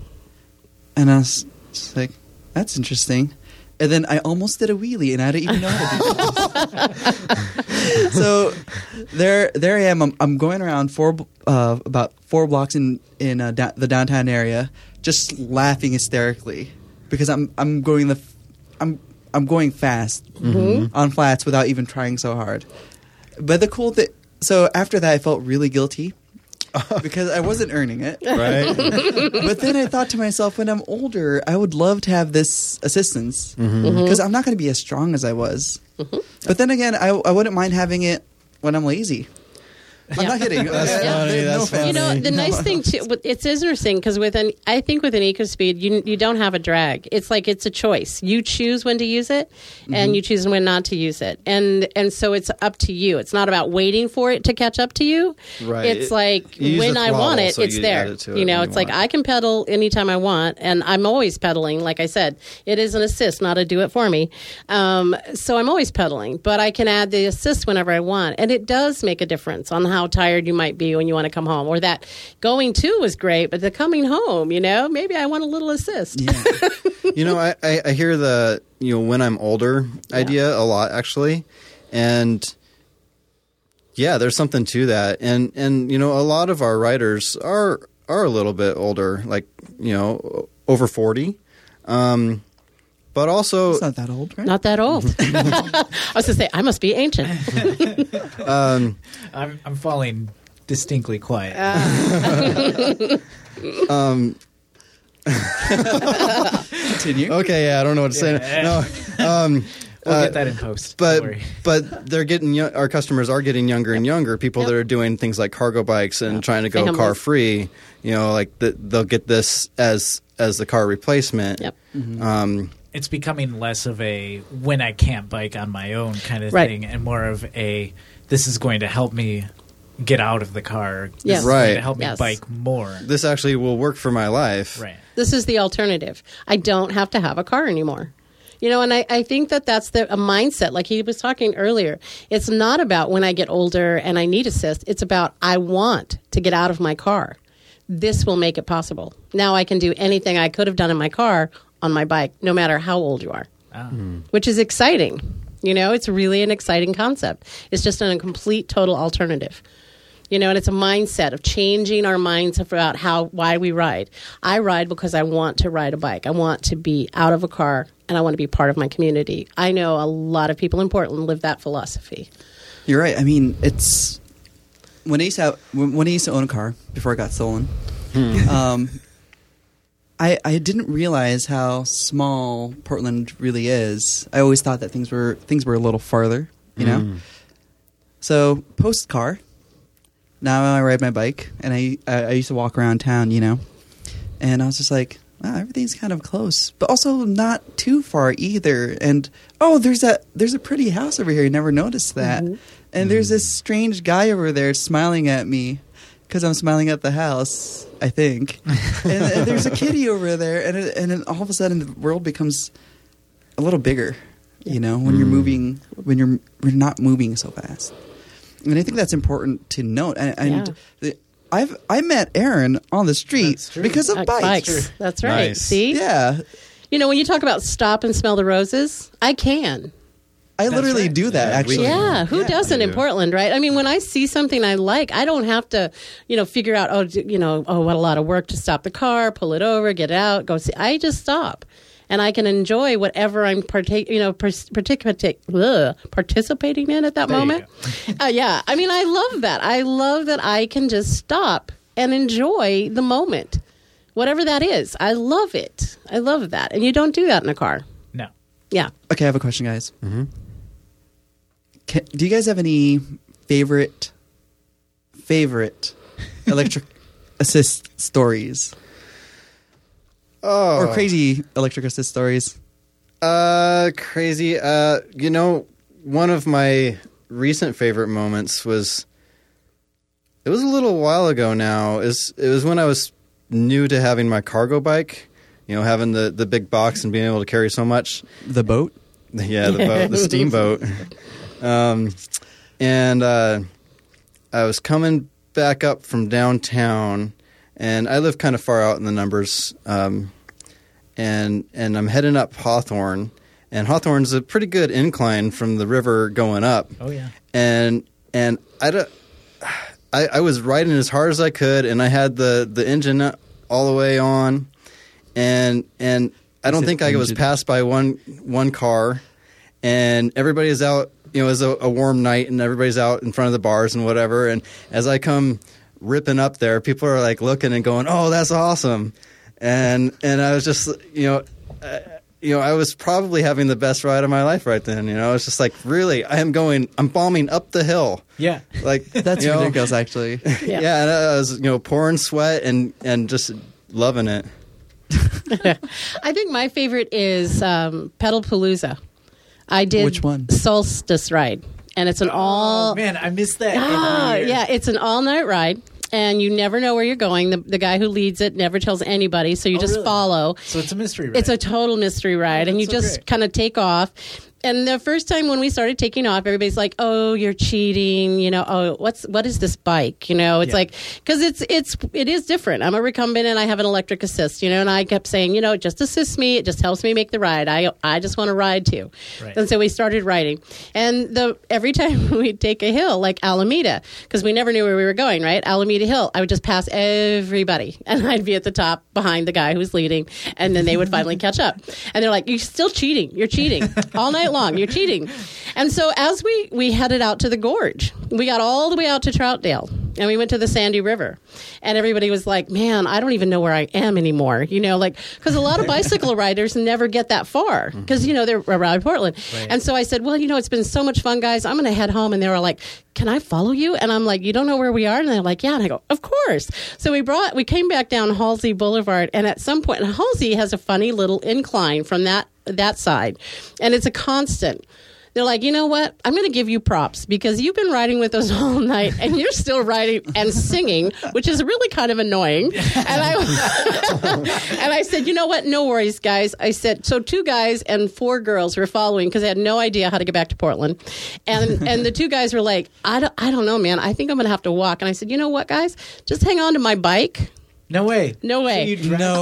And I was just like, that's interesting. And then I almost did a wheelie and I didn't even know how to do that. So there there I am. I'm, I'm going around four uh, about four blocks in, in uh, da- the downtown area just laughing hysterically because I'm I'm going the I'm I'm going fast mm-hmm. on flats without even trying so hard. But the cool thing, so after that I felt really guilty. Because I wasn't earning it. Right. But then I thought to myself, when I'm older, I would love to have this assistance. Because mm-hmm. I'm not going to be as strong as I was. Mm-hmm. But then again, I, I wouldn't mind having it when I'm lazy. I'm yeah. not kidding. That's yeah. funny. That's no funny. You know, the no. nice thing too, it's interesting because with an, I think with an EcoSpeed, you you don't have a drag. It's like it's a choice. You choose when to use it, and mm-hmm. you choose when not to use it, and and so it's up to you. It's not about waiting for it to catch up to you. Right. It's like when I throttle, want it, so it's you there. it you know, you it's want. like I can pedal anytime I want, and I'm always pedaling. Like I said, it is an assist, not a do it for me. Um, so I'm always pedaling, but I can add the assist whenever I want, and it does make a difference on how tired you might be when you want to come home, or that going to was great, but the coming home, you know, maybe I want a little assist. Yeah. You know, I, I, I hear the, you know, when I'm older idea yeah. a lot, actually. And yeah, there's something to that. And, and, you know, a lot of our riders are, are a little bit older, like, you know, over forty. Um, but also It's not that old, right? Not that old. I was going to say, I must be ancient. um, I'm, I'm falling distinctly quiet. um, Continue. okay, yeah, I don't know what to say. Yeah. No, um, We'll uh, get that in post. But Don't worry. but they're getting yo- our customers are getting younger and younger. People Yep. that are doing things like cargo bikes and trying to go Families. car free. You know, like the, they'll get this as as the car replacement. Yep. Um, It's becoming less of a when I can't bike on my own kind of Right. thing, and more of a this is going to help me get out of the car. This Yes. is going Right. to help me Yes. bike more. this actually will work for my life. Right. This is the alternative. I don't have to have a car anymore. You know, and I, I think that that's the a mindset, like he was talking earlier. It's not about when I get older and I need assist. It's about I want to get out of my car. This will make it possible. Now I can do anything I could have done in my car on my bike, no matter how old you are, Ah. which is exciting. You know, it's really an exciting concept. It's just a complete, total alternative. You know, and it's a mindset of changing our minds about how why we ride. I ride because I want to ride a bike. I want to be out of a car, and I want to be part of my community. I know a lot of people in Portland live that philosophy. You're right. I mean, it's when I used to have, when when I used to own a car before it got stolen. um, I I didn't realize how small Portland really is. I always thought that things were things were a little farther. You know. So post car. Now I ride my bike, and I, I I used to walk around town, you know, and I was just like, wow, everything's kind of close, but also not too far either. And oh, there's a there's a pretty house over here. You never noticed that. And there's this strange guy over there smiling at me because I'm smiling at the house, I think. and, and there's a kitty over there, and it, and then all of a sudden the world becomes a little bigger, you know, when you're moving when you're we're not moving so fast. And I think that's important to note. And, and Yeah. the, I've I met Aaron on the street That's true. because of Uh, bikes. That's right. Nice. See? Yeah, You know, when you talk about stop and smell the roses, I can. I literally right. do that. Yeah, we- actually, Yeah, who Yeah. doesn't in do. Portland, right? I mean, when I see something I like, I don't have to, you know, figure out, oh, d- you know, oh, what a lot of work to stop the car, pull it over, get it out, go see. I just stop, and I can enjoy whatever I'm partake, you know, pers- participate, ugh, participating in at that There you moment. uh, yeah, I mean, I love that. I love that I can just stop and enjoy the moment, whatever that is. I love it. I love that, and you don't do that in a car. No. Yeah. Okay, I have a question, guys. Mm-hmm. Can, do you guys have any favorite favorite electric assist stories Oh, or crazy electric assist stories? Uh, crazy. Uh, you know, one of my recent favorite moments was. It was a little while ago now. Is it was when I was new to having my cargo bike. You know, having the, the big box and being able to carry so much. The boat. Yeah, the boat, the steamboat. Um, and uh, I was coming back up from downtown, and I live kind of far out in the numbers. Um, and and I'm heading up Hawthorne, and Hawthorne's a pretty good incline from the river going up. Oh yeah. And and I don't. I, I was riding as hard as I could, and I had the, the engine all the way on, and and I don't said think I was engine. passed by one one car, and everybody is out. You know, it was a, a warm night, and everybody's out in front of the bars and whatever. And as I come ripping up there, people are like looking and going, "Oh, that's awesome!" And and I was just, you know. Uh, You know, I was probably having the best ride of my life right then. You know, it's just like, really, I am going, I'm bombing up the hill. Yeah. Like That's you know, ridiculous, actually. Yeah. Yeah, and I was, you know, pouring sweat and and just loving it. I think my favorite is um, Pedalpalooza. I did Which one? Solstice Ride, and it's an all Oh man, I missed that. ah, every year. yeah, it's an all night ride, and you never know where you're going. The the guy who leads it never tells anybody, so you Oh, just really? follow. So it's a mystery ride. It's a total mystery ride, and you that's so just great. kind of take off. And the first time when we started taking off, everybody's like, "Oh, you're cheating." You know, "Oh, what's what is this bike?" You know, it's Yeah. like because it's it's it is different. I'm a recumbent and I have an electric assist. You know, and I kept saying, you know, it just assists me. It just helps me make the ride. I I just want to ride too. Right. And so we started riding. And the every time we'd take a hill like Alameda, because we never knew where we were going. Right, Alameda Hill. I would just pass everybody, and I'd be at the top behind the guy who was leading, and then they would finally catch up. And they're like, "You're still cheating. You're cheating all night long. You're cheating." And so as we, we headed out to the gorge, we got all the way out to Troutdale, and we went to the Sandy River. And everybody was like, "Man, I don't even know where I am anymore." You know, like, because a lot of bicycle riders never get that far because, you know, they're around Portland. Right. And so I said, "Well, you know, it's been so much fun, guys. I'm going to head home." And they were like, "Can I follow you?" And I'm like, "You don't know where we are?" And they're like, "Yeah." And I go, "Of course." So we brought, we came back down Halsey Boulevard, and at some point, and Halsey has a funny little incline from that that side, and it's a constant. They're like, "You know what? I'm going to give you props because you've been riding with us all night, and you're still riding and singing, which is really kind of annoying." And I and I said, "You know what? No worries, guys." I said, so two guys and four girls were following because they had no idea how to get back to Portland, and and the two guys were like, "I don't, I don't know, man. I think I'm going to have to walk." And I said, "You know what, guys? Just hang on to my bike." No way. No way. So you dra- No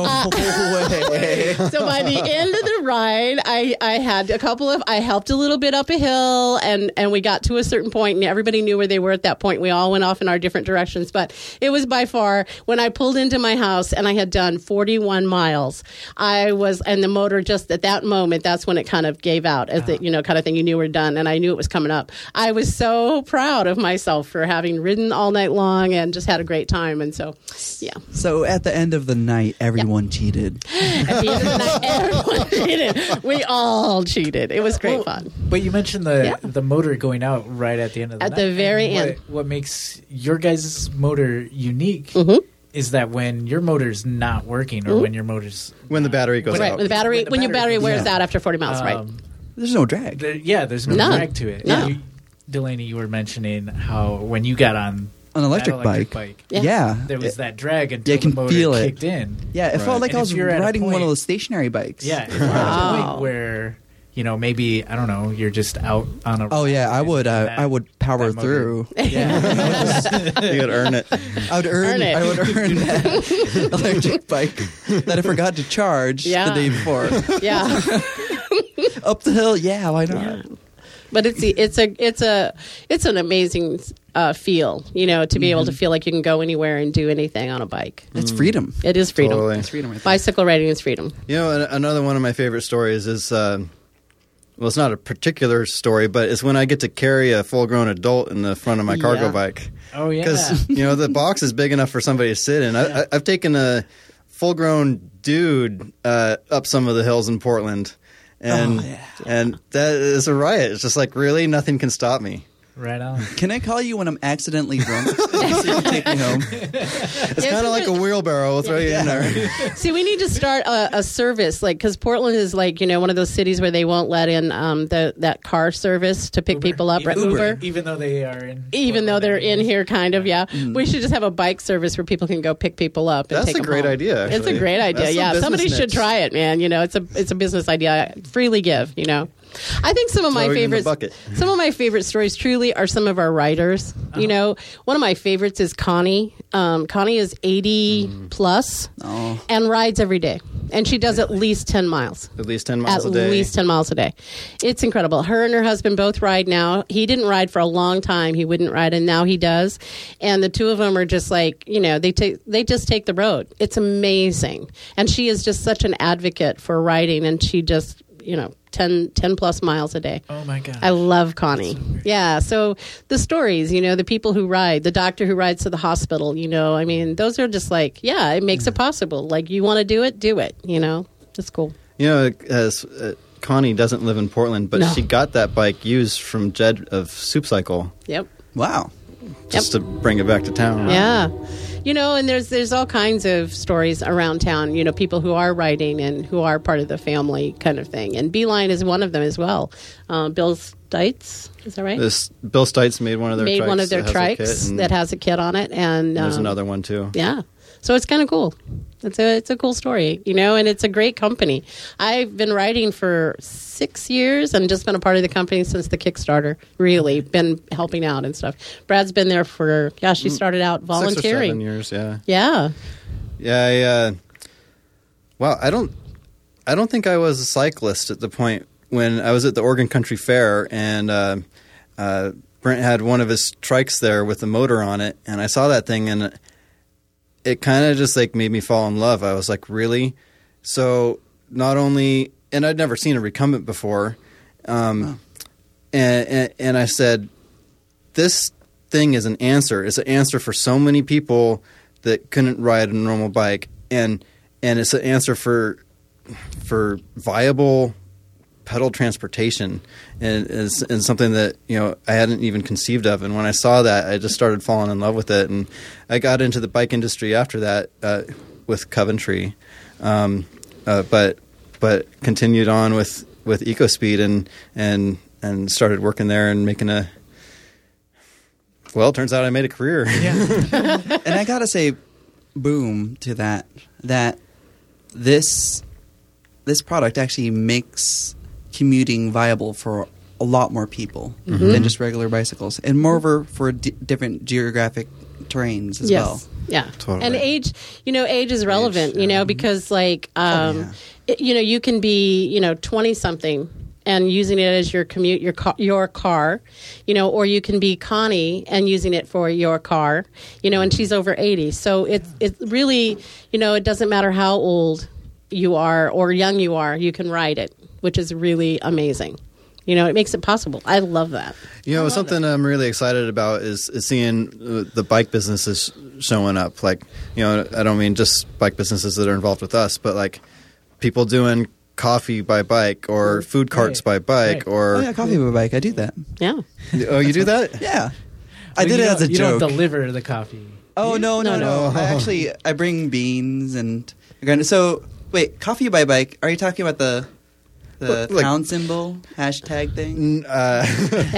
way. So by the end of the ride, I, I had a couple of, I helped a little bit up a hill, and, and we got to a certain point, and everybody knew where they were at that point. We all went off in our different directions, but it was by far, when I pulled into my house and I had done forty-one miles, I was, and the motor just at that moment, that's when it kind of gave out as the, you know, kind of thing, you knew we're done, and I knew it was coming up. I was so proud of myself for having ridden all night long and just had a great time, and so, yeah. So at the end of the night, everyone cheated. At the end of the night, everyone cheated. We all cheated. It was great Well, fun. But you mentioned the Yeah. the motor going out right at the end of the At night. the very And end. What, what makes your guys' motor unique Mhm. is that when your motor's not working or when your motor's When the battery goes Right, out. when the battery, When the when your battery battery goes wears out. out after forty miles, right? um, There's no drag. there- yeah, there's no None. drag to it. No. You, Delaney, you were mentioning how when you got on An electric, that electric bike. bike, Yeah. Yeah. there was It- that drag until you can the motor feel it. kicked in. Yeah, it Right. felt like And I if was you're at a riding one point- of those stationary bikes. Yeah, if you're at a Wow. point where you know maybe I don't know, you're just out on a. Oh yeah, I ride would. and Uh, that- I would power that motor- through. Yeah, You could earn it. I would earn. Earn it. I would earn that electric bike that I forgot to charge Yeah. the day before. Yeah. Up the hill, yeah, why not? Yeah. But it's it's a it's a it's an amazing uh, feel, you know, to be able to feel like you can go anywhere and do anything on a bike. It's freedom. It is freedom. Totally. It's freedom. Right there. Bicycle riding is freedom. You know, an- another one of my favorite stories is, um, well, it's not a particular story, but it's when I get to carry a full-grown adult in the front of my cargo Yeah. bike. Oh yeah. Because, you know, the box is big enough for somebody to sit in. I, I, I've taken a full-grown dude uh, up some of the hills in Portland, and Oh, yeah. and that is a riot. It's just like, really? Nothing can stop me. Right on. Can I call you when I'm accidentally drunk? So you can take me home. It's kind of like a wheelbarrow. We'll throw you in there. See, we need to start a, a service, like, because Portland is like, you know, one of those cities where they won't let in um, the that car service to pick Uber. people up, right? Even- Uber. even though they are in, Even though they're in Portland. here, kind of, yeah. Mm. We should just have a bike service where people can go pick people up. And That's take a them great home. idea, It's a actually. great idea. That's a Yeah, business somebody should niche. try it, man. You know, it's a it's a business idea. Freely give. You know, I think some of my Throw it in the favorites. bucket. Some of my favorite stories truly are some of our riders. Uh-huh. You know, one of my favorites is Connie. Um, Connie is eighty Mm. plus Oh. and rides every day, and she does at least ten miles. At least ten miles At a day. least ten miles a day. It's incredible. Her and her husband both ride now. He didn't ride for a long time. He wouldn't ride, and now he does. And the two of them are just like, you know, they take they just take the road. It's amazing. And she is just such an advocate for riding, and she just, you know, ten, ten plus miles a day. Oh my god. I love Connie. Yeah. So the stories, you know, the people who ride, the doctor who rides to the hospital, you know, I mean, those are just like, yeah, it makes it possible. Like, you want to do it, do it, you know, it's cool. You know, as uh, Connie doesn't live in Portland, but No. she got that bike used from Jed of Soup Cycle Yep. Wow. just to bring it back to town. Yeah. You know, and there's there's all kinds of stories around town, you know, people who are riding and who are part of the family kind of thing. And Beeline is one of them as well. Uh, Bill Stites, is that right? This Bill Stites made one of their Made trikes one of their that has a kit, trikes and that has a kit on it. And there's um, another one too. Yeah. So it's kind of cool. It's a it's a cool story, you know, and it's a great company. I've been riding for six years and just been a part of the company since the Kickstarter. Really been helping out and stuff. Brad's been there for gosh, he started out volunteering. Six or seven years, yeah. Yeah. Yeah, I, uh, well, I don't, I don't think I was a cyclist at the point when I was at the Oregon Country Fair, and uh, uh, Brent had one of his trikes there with the motor on it, and I saw that thing, and it, it kind of just like made me fall in love. I was like, really? So not only, and I'd never seen a recumbent before, um, oh. and, and and I said, this thing is an answer. It's an answer for so many people that couldn't ride a normal bike, and and it's an answer for for viable pedal transportation, and is and something that you know I hadn't even conceived of. And when I saw that, I just started falling in love with it, and I got into the bike industry after that uh, with Coventry, um, uh, but but continued on with, with EcoSpeed and and and started working there and making a. Well, it turns out I made a career. Yeah. And I gotta say, boom to that. That this this product actually makes commuting viable for a lot more people mm-hmm. than just regular bicycles, and moreover for d- different geographic terrains as yes. well. Yeah, totally. And age, you know, age is relevant. Age, you know, because like, um, oh, yeah. it, you know, you can be, you know, twenty something. And using it as your commute, your car, your car, you know, or you can be Connie and using it for your car, you know, and she's over eighty. So it's it's really, you know, it doesn't matter how old you are or young you are, you can ride it, which is really amazing. You know, it makes it possible. I love that. You know, something that. I'm really excited about is, is seeing uh, the bike businesses showing up. Like, you know, I don't mean just bike businesses that are involved with us, but like people doing coffee by bike or food carts right. by bike right. or oh yeah, coffee by bike. I do that. Yeah. Oh, you do that? Yeah, I So did you it as a don't- you joke. don't deliver the coffee. Oh no, no, No, no! no. I actually I bring beans and so wait, coffee by bike. Are you talking about the the Like- pound symbol hashtag thing, N- Uh,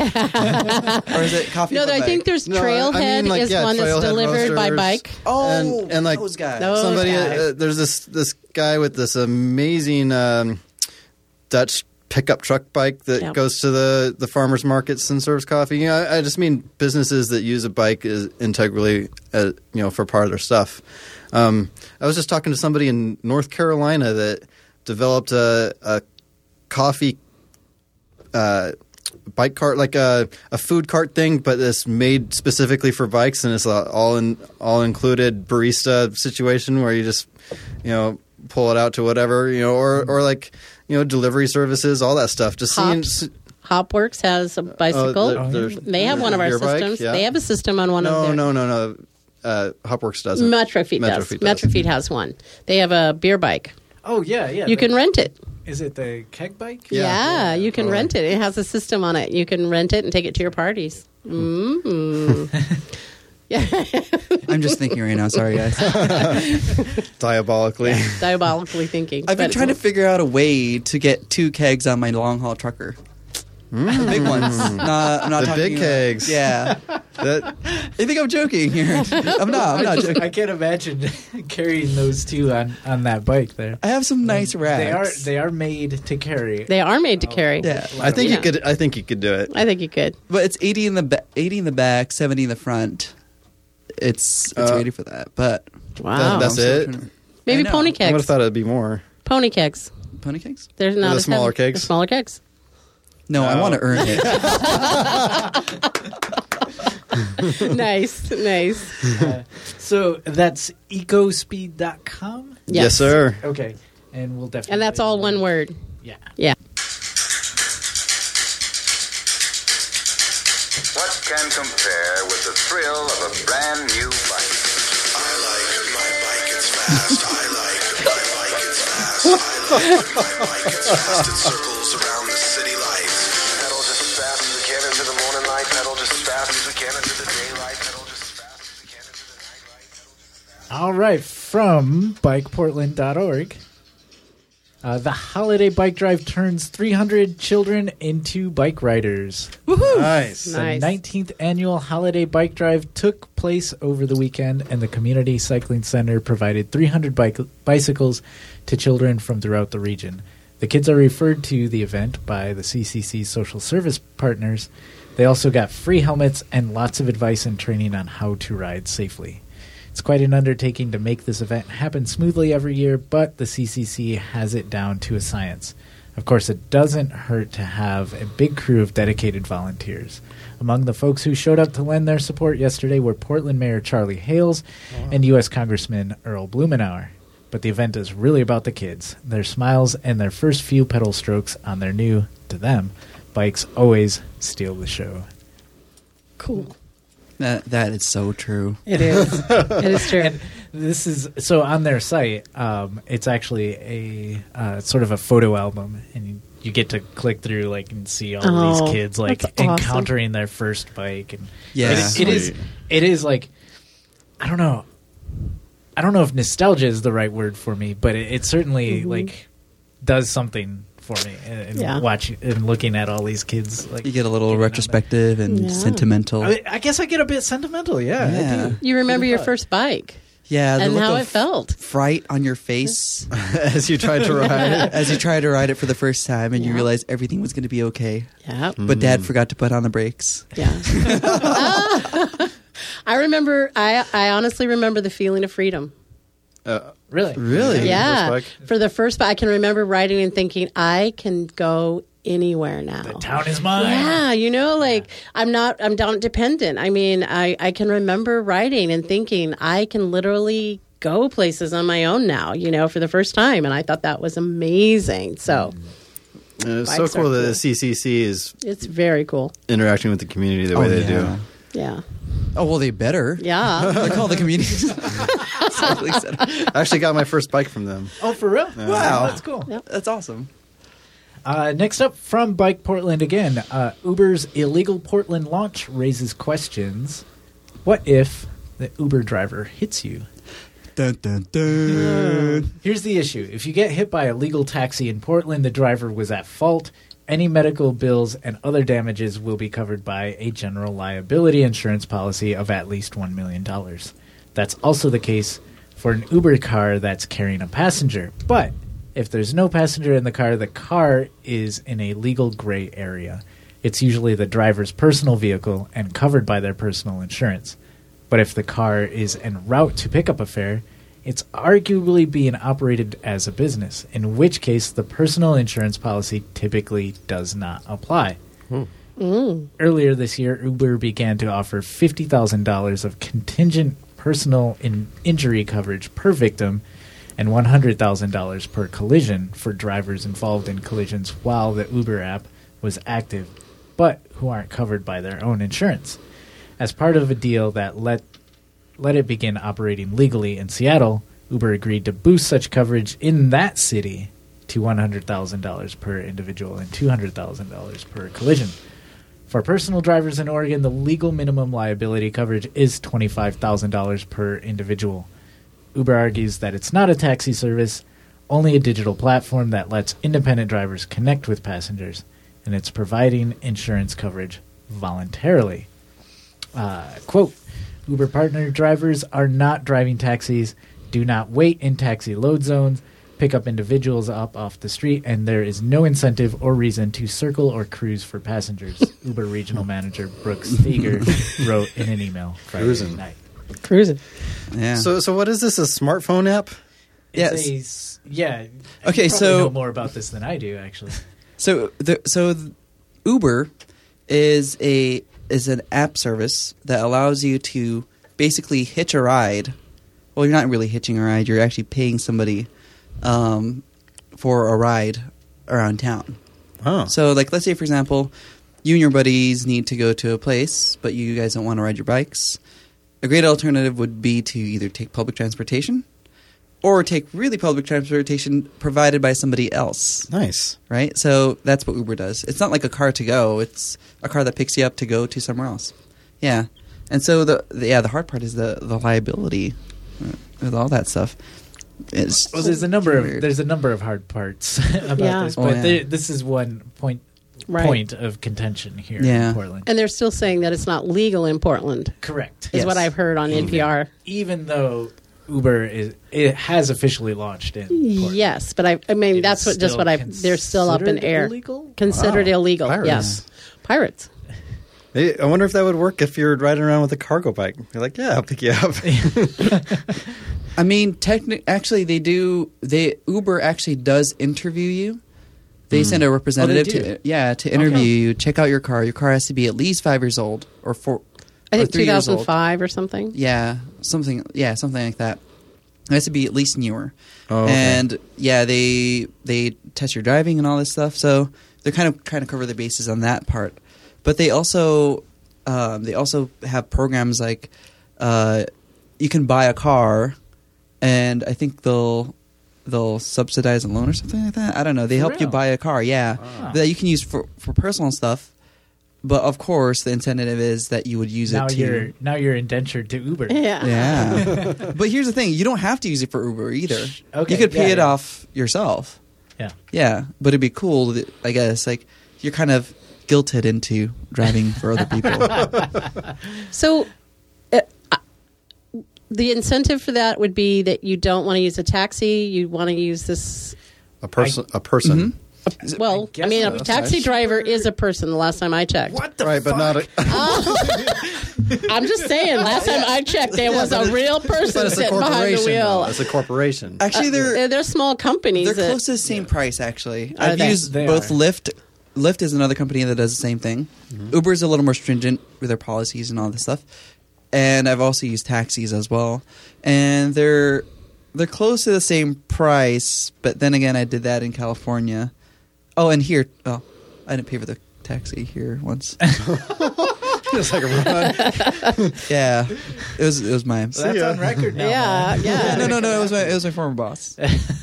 or is it coffee? No, by I bike? think there's No, I- I Trailhead mean, like, is yeah, one that's Trailhead delivered by Roasters. bike. oh, and- and, like, those guys. Those somebody guys. uh, there's this this guy with this amazing um, Dutch pickup truck bike that Yep. goes to the, the farmers markets and serves coffee. You know, I, I just mean businesses that use a bike is integrally, uh, you know, for part of their stuff. Um, I was just talking to somebody in North Carolina that developed a, a coffee uh, bike cart, like a, a food cart thing, but it's made specifically for bikes, and it's a all in all included barista situation where you just, you know, pull it out to whatever, you know, or or like, you know, delivery services, all that stuff. Just seeing. Hops. Hopworks has a bicycle. Oh, there- there's- they have one of our your bike? systems. Yeah. They have a system on one No, of their. no, no, no. Uh, Hopworks doesn't. Metrofeet does. Metrofeet does. Metrofeet has one. They have a beer bike. Oh yeah, yeah. You the- can rent it. Is it the keg bike? Yeah, Yeah, you can totally. rent it. It has a system on it. You can rent it and take it to your parties. Mm. Yeah, I'm just thinking right now. Sorry, guys. Diabolically. diabolically thinking. I've been But trying to it's- figure out a way to get two kegs on my long haul trucker. The big ones. Not, I'm not The talking big about- kegs. Yeah. That, I think I'm joking here. I'm not. I'm I, not just, joking. I can't imagine carrying those two on, on that bike there. I have some nice racks. They are they are made to carry. They are made to carry. Yeah. I think Yeah. you could. I think you could do it. I think you could. But it's eighty in the ba- eighty in the back, seventy in the front. It's it's Uh, ready for that. But Wow. that's I'm still it? trying to- Maybe I know. pony I would have kegs. thought it'd be more. Pony kegs. pony kegs? There's not the as smaller heavy- kegs? The smaller kegs. No, I Oh. want to earn it. Nice, nice. Uh, so that's ecospeed dot com? Yes. Yes, sir. Okay. And we'll definitely And that's all one word. Yeah. Yeah. What can compare with the thrill of a brand new bike? I like my bike, it's fast. I like my bike, it's fast. I like my bike, it's fast. It circles around the city lights. Pedal just as fast as we can into the morning light. Pedal just as fast as we can into the daylight. Pedal just as fast as we can into the night light. Pedal just as fast. All right. From bike portland dot org. Uh, the holiday bike drive turns three hundred children into bike riders. Nice. The Nice. nineteenth annual holiday bike drive took place over the weekend, and the Community Cycling Center provided three hundred bike- bicycles to children from throughout the region. The kids are referred to the event by the C C C social service partners. They also got free helmets and lots of advice and training on how to ride safely. It's quite an undertaking to make this event happen smoothly every year, but the C C C has it down to a science. Of course, it doesn't hurt to have a big crew of dedicated volunteers. Among the folks who showed up to lend their support yesterday were Portland Mayor Charlie Hales and U S Congressman Earl Blumenauer. But the event is really about the kids, their smiles, and their first few pedal strokes on their new, to them, bikes always steal the show. Cool. That that is so true. It is. It is true. And this is so on their site. Um, it's actually a uh, sort of a photo album, and you, you get to click through like and see all Oh, these kids like that's awesome. encountering their first bike, and Yeah. it, it is Sweet. it is like I don't know, I don't know if nostalgia is the right word for me, but it, it certainly Mm-hmm. like does something for me. And, and Yeah. watch and looking at all these kids, like You get a little getting on retrospective and Yeah. sentimental. there. I, I guess I get a bit sentimental. Yeah, Yeah. I do. You remember your thought? first bike yeah, the and look how of it felt. fright on your face As you tried to ride. as you try to ride it for the first time, and you Yeah. realize everything was going to be okay. Yeah. But Dad forgot to put on the brakes. Yeah. I remember, I, I honestly remember the feeling of freedom. Uh, Really, really? Yeah. First bike? For the first bike, I can remember riding and thinking, I can go anywhere now. The town is mine. Yeah, you know, like I'm not, I'm not dependent. I mean, I, I can remember riding and thinking I can literally go places on my own now, you know, for the first time. And I thought that was amazing. So Uh, it's so Bikes are cool that cool. the C C C is it's very cool. interacting with the community the way Oh, they yeah. do. Yeah. Oh, well, they better. Yeah. They're called the community. Cycling Center. I actually got my first bike from them. Oh, for real? Wow. That's cool. Yep. That's awesome. Uh, next up from Bike Portland again, uh, Uber's illegal Portland launch raises questions. What if the Uber driver hits you? Dun, dun, dun. Here's the issue. If you get hit by a legal taxi in Portland, the driver was at fault. Any medical bills and other damages will be covered by a general liability insurance policy of at least one million dollars. That's also the case for an Uber car that's carrying a passenger. But if there's no passenger in the car, the car is in a legal gray area. It's usually the driver's personal vehicle and covered by their personal insurance. But if the car is en route to pick up a fare, it's arguably being operated as a business, in which case the personal insurance policy typically does not apply. Earlier this year, Uber began to offer fifty thousand dollars of contingent personal in- injury coverage per victim and one hundred thousand dollars per collision for drivers involved in collisions while the Uber app was active, but who aren't covered by their own insurance. As part of a deal that let let it begin operating legally in Seattle, Uber agreed to boost such coverage in that city to one hundred thousand dollars per individual and two hundred thousand dollars per collision. For personal drivers in Oregon, the legal minimum liability coverage is twenty-five thousand dollars per individual. Uber argues that it's not a taxi service, only a digital platform that lets independent drivers connect with passengers, and it's providing insurance coverage voluntarily. Uh, quote, Uber partner drivers are not driving taxis, do not wait in taxi load zones, pick up individuals up off the street, and there is no incentive or reason to circle or cruise for passengers, Uber regional manager Brooks Steger wrote in an email Friday Cruising. night. Cruising. Yeah. So, so what is this? A smartphone app? It's Yes. a s- yeah. Okay, you probably so- know more about this than I do, actually. So the so the Uber is a is an app service that allows you to basically hitch a ride. Well, you're not really hitching a ride. You're actually paying somebody um, for a ride around town. Huh. So, like, let's say, for example, you and your buddies need to go to a place, but you guys don't want to ride your bikes. A great alternative would be to either take public transportation or take really public transportation provided by somebody else. Nice. Right? So that's what Uber does. It's not like a car to go. It's a car that picks you up to go to somewhere else. Yeah. And so the, the yeah, the hard part is the, the liability uh, with all that stuff. It's Well, there's a number of there's a number of hard parts about Yeah. this, Oh, but yeah. there, this is one point Right. point of contention here Yeah. in Portland. And they're still saying that it's not legal in Portland, Correct. is Yes. what I've heard on N P R. Even though Uber is it has officially launched in Portland. Yes, but I, I mean It that's is what just still what I they're still up in considered air. illegal? Considered Wow. illegal. Pirates. Yes, pirates. Hey, I wonder if that would work if you're riding around with a cargo bike. You're like, yeah, I'll pick you up. I mean, techni- actually, they do. They Uber actually does interview you. They send a representative do? to yeah to interview Okay. you. Check out your car. Your car has to be at least five years old or four. I or think three two years thousand old. five or something. Yeah, something. Yeah, something like that. It has to be at least newer. Oh, okay. And yeah, they they test your driving and all this stuff. So they kind of kind of cover the bases on that part. But they also um, they also have programs like uh, you can buy a car, and I think they'll they'll subsidize a loan or something like that. I don't know. They For help you real? buy a car. Yeah, that you can use for for personal stuff. But of course, the incentive is that you would use Now it to. you're now you're indentured to Uber. Yeah. Yeah. But here's the thing. You don't have to use it for Uber either. Okay, You could pay yeah, it yeah. off yourself. Yeah. Yeah. But it'd be cool, that- I guess. Like, you're kind of guilted into driving for other people. So, uh, uh, the incentive for that would be that you don't want to use a taxi. You want to use this. A person, a person. Well, I, guess mean, so. a taxi driver is a person. The last time I checked. What the Right, but not a, I'm just saying. Last time I checked, there was a real person but it's a sitting behind the corporation. wheel. Though. It's a corporation. Actually, they're, Uh, they're small companies. they're that- close to the same price, actually. Are I've they? used They both are. Lyft. Lyft is another company that does the same thing. Uber is a little more stringent with their policies and all this stuff. And I've also used taxis as well. And they're they're close to the same price, but then again, I did that in California. Oh, and here, oh, I didn't pay for the taxi here once. It's like a run. Yeah, it was it was my. That's on record now. yeah, man. yeah. Yeah, no, no, no. It was my it was my former boss.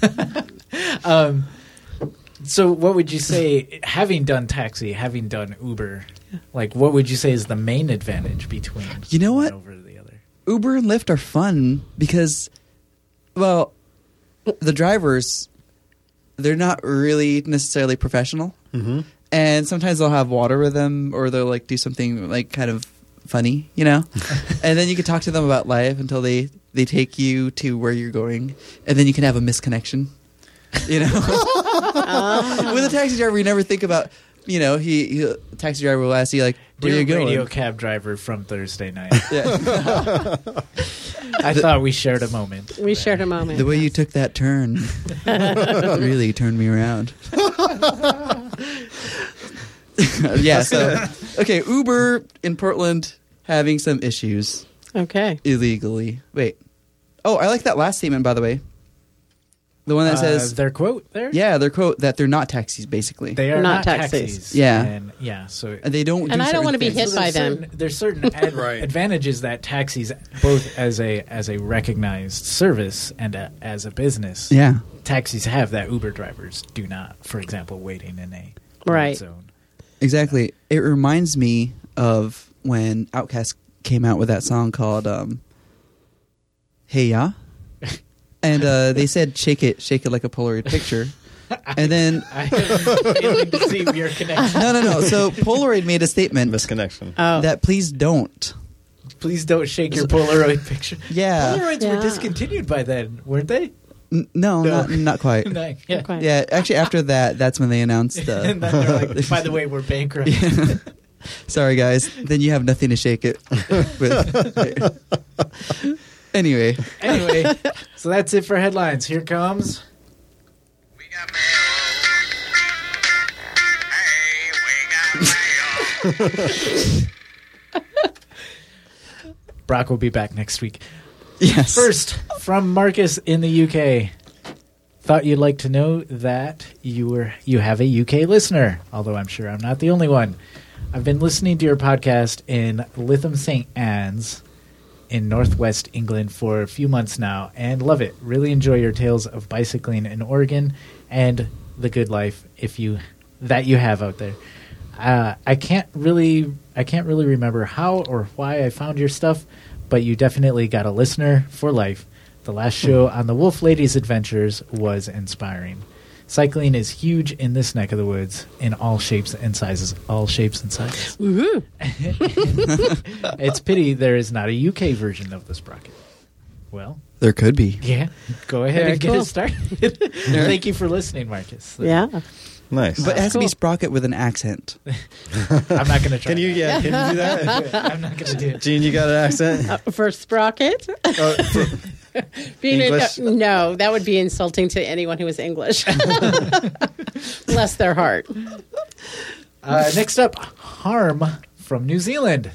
Um, so what would you say, having done taxi, having done Uber, like what would you say is the main advantage between You know one what? over the other? Uber and Lyft are fun because, well, the drivers, they're not really necessarily professional. Mm-hmm. And sometimes they'll have water with them or they'll like do something like kind of funny, you know? And then you can talk to them about life until they, they take you to where you're going. And then you can have a misconnection, you know? With a taxi driver, you never think about, you know, he, he a taxi driver will ask you like, where Dear are you going? radio cab driver from Thursday night. Yeah. I thought we shared a moment. We shared a moment. The way you took that turn really turned me around. Yeah, so okay, Uber in Portland having some issues Okay. illegally. Wait. Oh, I like that last statement, by the way. The one that Uh, says, their quote there? yeah, their quote that they're not taxis, basically. They are Not not, taxis. taxis. Yeah. And yeah, so and they don't. And do I don't certain wanna be things. hit by there's them. certain, there's certain ad- Right. advantages that taxis, both as a as a recognized service and a, as a business, Yeah. taxis have that Uber drivers do not. For example, waiting in a Right. red zone. Exactly. It reminds me of when Outkast came out with that song called um, "Hey Ya," and uh, they said "Shake it, shake it like a Polaroid picture," and then I am failing to see your connection. no, no, no. So Polaroid made a statement Misconnection. Oh. that please don't. Please don't shake your Polaroid picture. Yeah. Polaroids Yeah. were discontinued by then, weren't they? N- no, No. Not, not quite. No, yeah. Okay. Yeah, actually, after that, that's when they announced. And Uh, then they're like, by the way, we're bankrupt. sorry, guys. Then you have nothing to shake it with. Anyway, Anyway, so that's it for headlines. Here comes. We got mail. Hey, we got mail. Brock will be back next week. yes. First, from Marcus in the U K. Thought you'd like to know that you were you have a U K listener, although I'm sure I'm not the only one. I've been listening to your podcast in Lytham Saint Anne's in northwest England for a few months now and love it. Really enjoy your tales of bicycling in Oregon and the good life if you that you have out there. Uh, I can't really I can't really remember how or why I found your stuff, but you definitely got a listener for life. The last show on the Wolf Ladies Adventures was inspiring. Cycling is huge in this neck of the woods in all shapes and sizes. All shapes and sizes. Woohoo. It's pity there is not a U K version of the Sprocket. Well, There could be. yeah, go ahead Very and get cool. it started. Thank you for listening, Marcus. Yeah. Nice. But it has to be Cool. Sprocket with an accent. I'm not going to try. Can you? Yeah. Can you do that? that. I'm not going to do it. Gene, you got an accent? Uh, for Sprocket? Uh, for- Being English? In, no, that would be insulting to anyone who is English. Bless their heart. Uh, next up, Harm from New Zealand.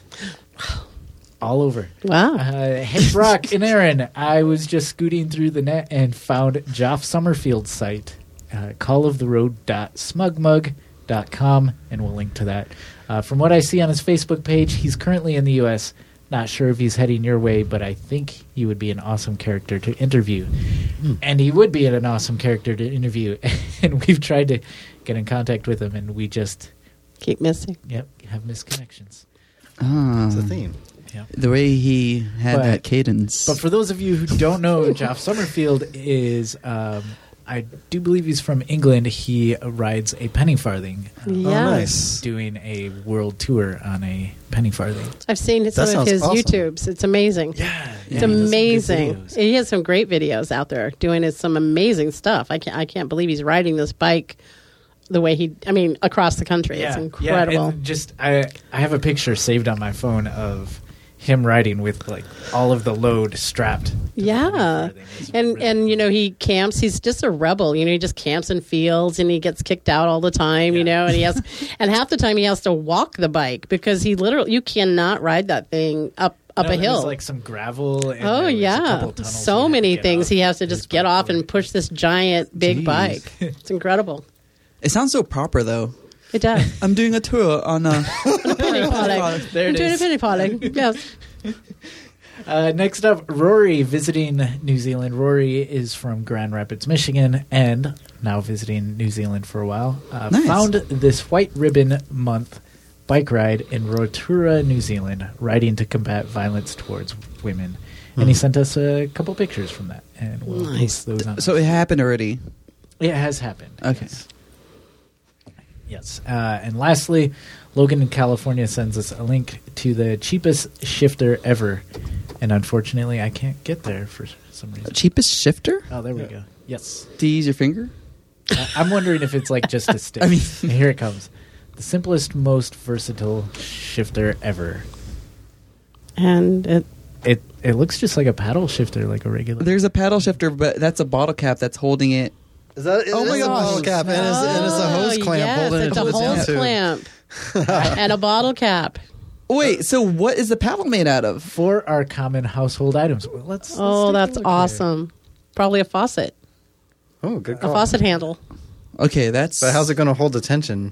All over. Wow. Uh, hey, Brock and Aaron, I was just scooting through the net and found Joff Summerfield's site, uh, call of the road dot smugmug dot com, and we'll link to that. Uh, from what I see on his Facebook page, he's currently in the U S. Not sure if he's heading your way, but I think he would be an awesome character to interview. And he would be an awesome character to interview. And we've tried to get in contact with him, and we just, Keep missing. yep, have misconnections. Ah, It's a theme. Yep. the way he had But- that cadence. But for those of you who don't know, Joff Summerfield is, um, I do believe he's from England. He rides a penny farthing, uh, Yeah. nice. doing a world tour on a penny farthing. I've seen some of sounds his awesome. YouTubes. It's amazing. Yeah, It's amazing. He has some great videos out there doing his, some amazing stuff. I can't, I can't believe he's riding this bike the way he, I mean, across the country. Yeah, It's incredible. Yeah, and just I, I have a picture saved on my phone of him riding with like all of the load strapped. to the Yeah, penny farthing. It's and really and you cool. know he camps. He's just a rebel. You know, he just camps in fields and he gets kicked out all the time. You Yeah. know, and he has, and half the time he has to walk the bike because he literally you cannot ride that thing up up No, a there was, hill. like some gravel. And oh there was a yeah, couple tunnels so he had to many get things off he has to his just get off bike. and push this giant big Jeez. bike. It's incredible. it sounds so proper, though. It does. I'm doing a tour on a. Penny potting. There it I'm doing a is. penny potting. Yes. Uh, next up, Rory visiting New Zealand. Rory is from Grand Rapids, Michigan, and now visiting New Zealand for a while. Uh, Nice. Found this White Ribbon Month bike ride in Rotorua, New Zealand, riding to combat violence towards women. And he sent us a couple pictures from that, and we'll Nice. post those on. So it happened already. It has happened. Okay. Yes. Yes. Uh, and lastly, Logan in California sends us a link to the cheapest shifter ever. And unfortunately, I can't get there for some reason. Cheapest shifter? Oh, there we go. Yes. Do you use your finger? I- I'm wondering if it's like just a stick. I mean- And here it comes. The simplest, most versatile shifter ever. And it, It it looks just like a paddle shifter, like a regular. There's a paddle shifter, but that's a bottle cap that's holding it. Is that? Oh my it's a gosh. bottle cap and it's, and it's a hose Oh, clamp yes, holding it it's to a the hose tube. clamp and a bottle cap. Wait, so what is the paddle made out of? For our common household items. Well, let's, let's Oh, take a that's look here. awesome. Probably a faucet, Oh, good a call. faucet handle. Okay, that's. But how's it going to hold the tension?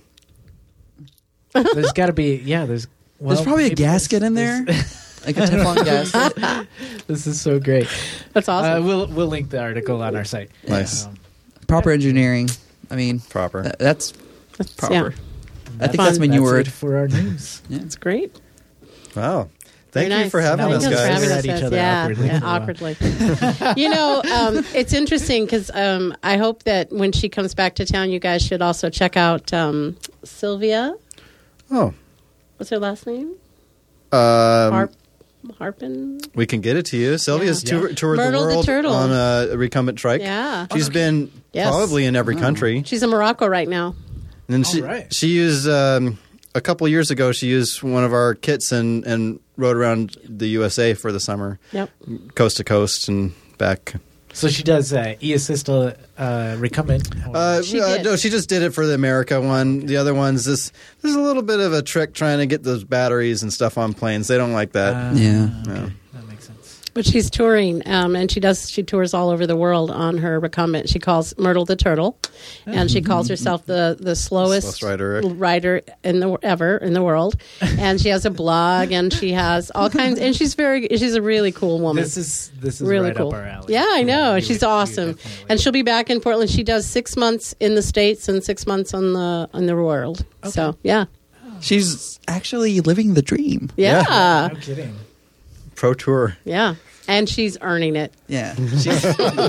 There's got to be, yeah, there's. Well, There's probably a maybe gasket in there's- there, like a Teflon gasket. This is so great. That's awesome. Uh, we'll we'll link the article on our site. Nice. Um, Proper engineering. I mean, Proper. th- that's That's- proper. yeah, I think that's- that's when you that's were. it for our news. Yeah. it's great. Wow. Thank Very you nice. for having Now us, we Thanks can for guys. having Stare us, at each guys. other yeah, awkwardly yeah, for a while. awkwardly. You know, um, it's interesting because um, I hope that when she comes back to town, you guys should also check out um, Sylvia. Oh. What's her last name? Um, Harp, Harpin. we can get it to you. Sylvia's Yeah. tour- toured Myrtle the the world turtle. on a recumbent trike. Yeah. She's been Yes. probably in every country. She's in Morocco right now. And then she, All right. she used, um, a couple years ago, she used one of our kits and, and rode around the U S A for the summer, Yep. coast to coast and back. So she does uh, e-assist uh, recumbent. Uh, She uh, did. no, she just did it for the America one. The other one's this. There's a little bit of a trick trying to get those batteries and stuff on planes. They don't like that. Uh, Yeah. okay. That makes sense. But she's touring, um, and she does. She tours all over the world on her recumbent. She calls Myrtle the turtle, and she calls herself the the slowest Slowest rider. rider in the ever in the world. And she has a blog, and she has all kinds. And she's very. She's a really cool woman. This is this is really right cool. up our alley. Yeah, I know. you She's would- you awesome, definitely and would. she'll be back in Portland. She does six months in the States and six months on the on the world. So yeah, She's actually living the dream. yeah, No kidding. Pro tour. yeah. And she's earning it. Yeah. She's,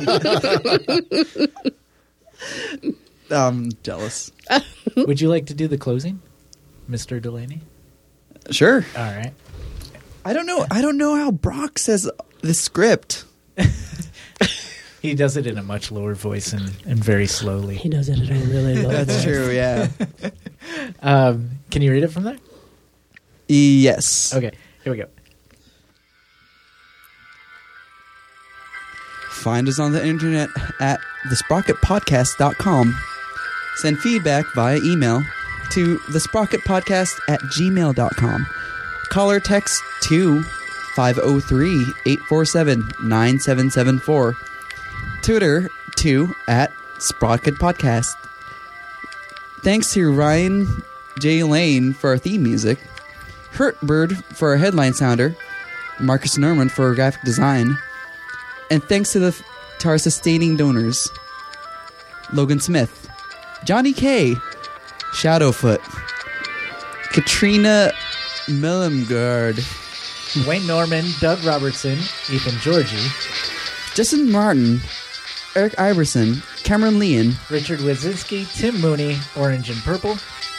I'm jealous. Would you like to do the closing, Mister Delaney? Sure. All right. I don't know. I don't know how Brock says the script. He does it in a much lower voice and, and very slowly. He does it at a really low That's voice. true. Yeah. Um, can you read it from there? Yes. Okay, here we go. Find us on the internet at the sprocket podcast dot com. Send feedback via email to the sprocket podcast at gmail dot com. Call or text to five oh three, eight four seven, nine seven seven four. Twitter to at Sprocket Podcast. Thanks to Ryan J. Lane for our theme music, Hurtbird for our headline sounder, Marcus Norman for our graphic design, and thanks to the to our sustaining donors: Logan Smith, Johnny K, Shadowfoot, Katrina Millemgard, Wayne Norman, Doug Robertson, Ethan Georgie, Justin Martin, Eric Iverson, Cameron Leon, Richard Wazinski, Tim Mooney, Orange and Purple,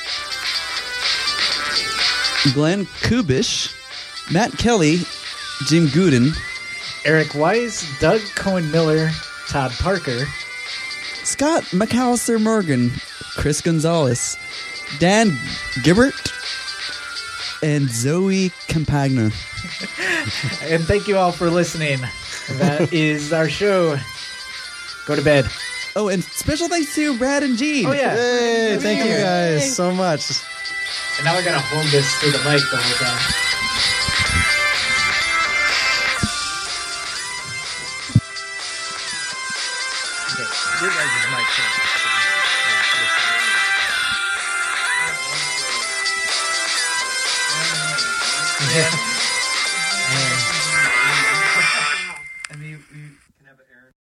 Glenn Kubish, Matt Kelly, Jim Gooden, Eric Wise, Doug Cohen Miller, Todd Parker, Scott McAllister Morgan, Chris Gonzalez, Dan Gibbert, and Zoe Campagna. and thank you all for listening. That is our show. Go to bed. Oh, and special thanks to Brad and Gene. Oh, yeah. Hey, thank you guys so much. And now I gotta hold this to the mic the whole time. Okay, your guys' mic first. Yeah.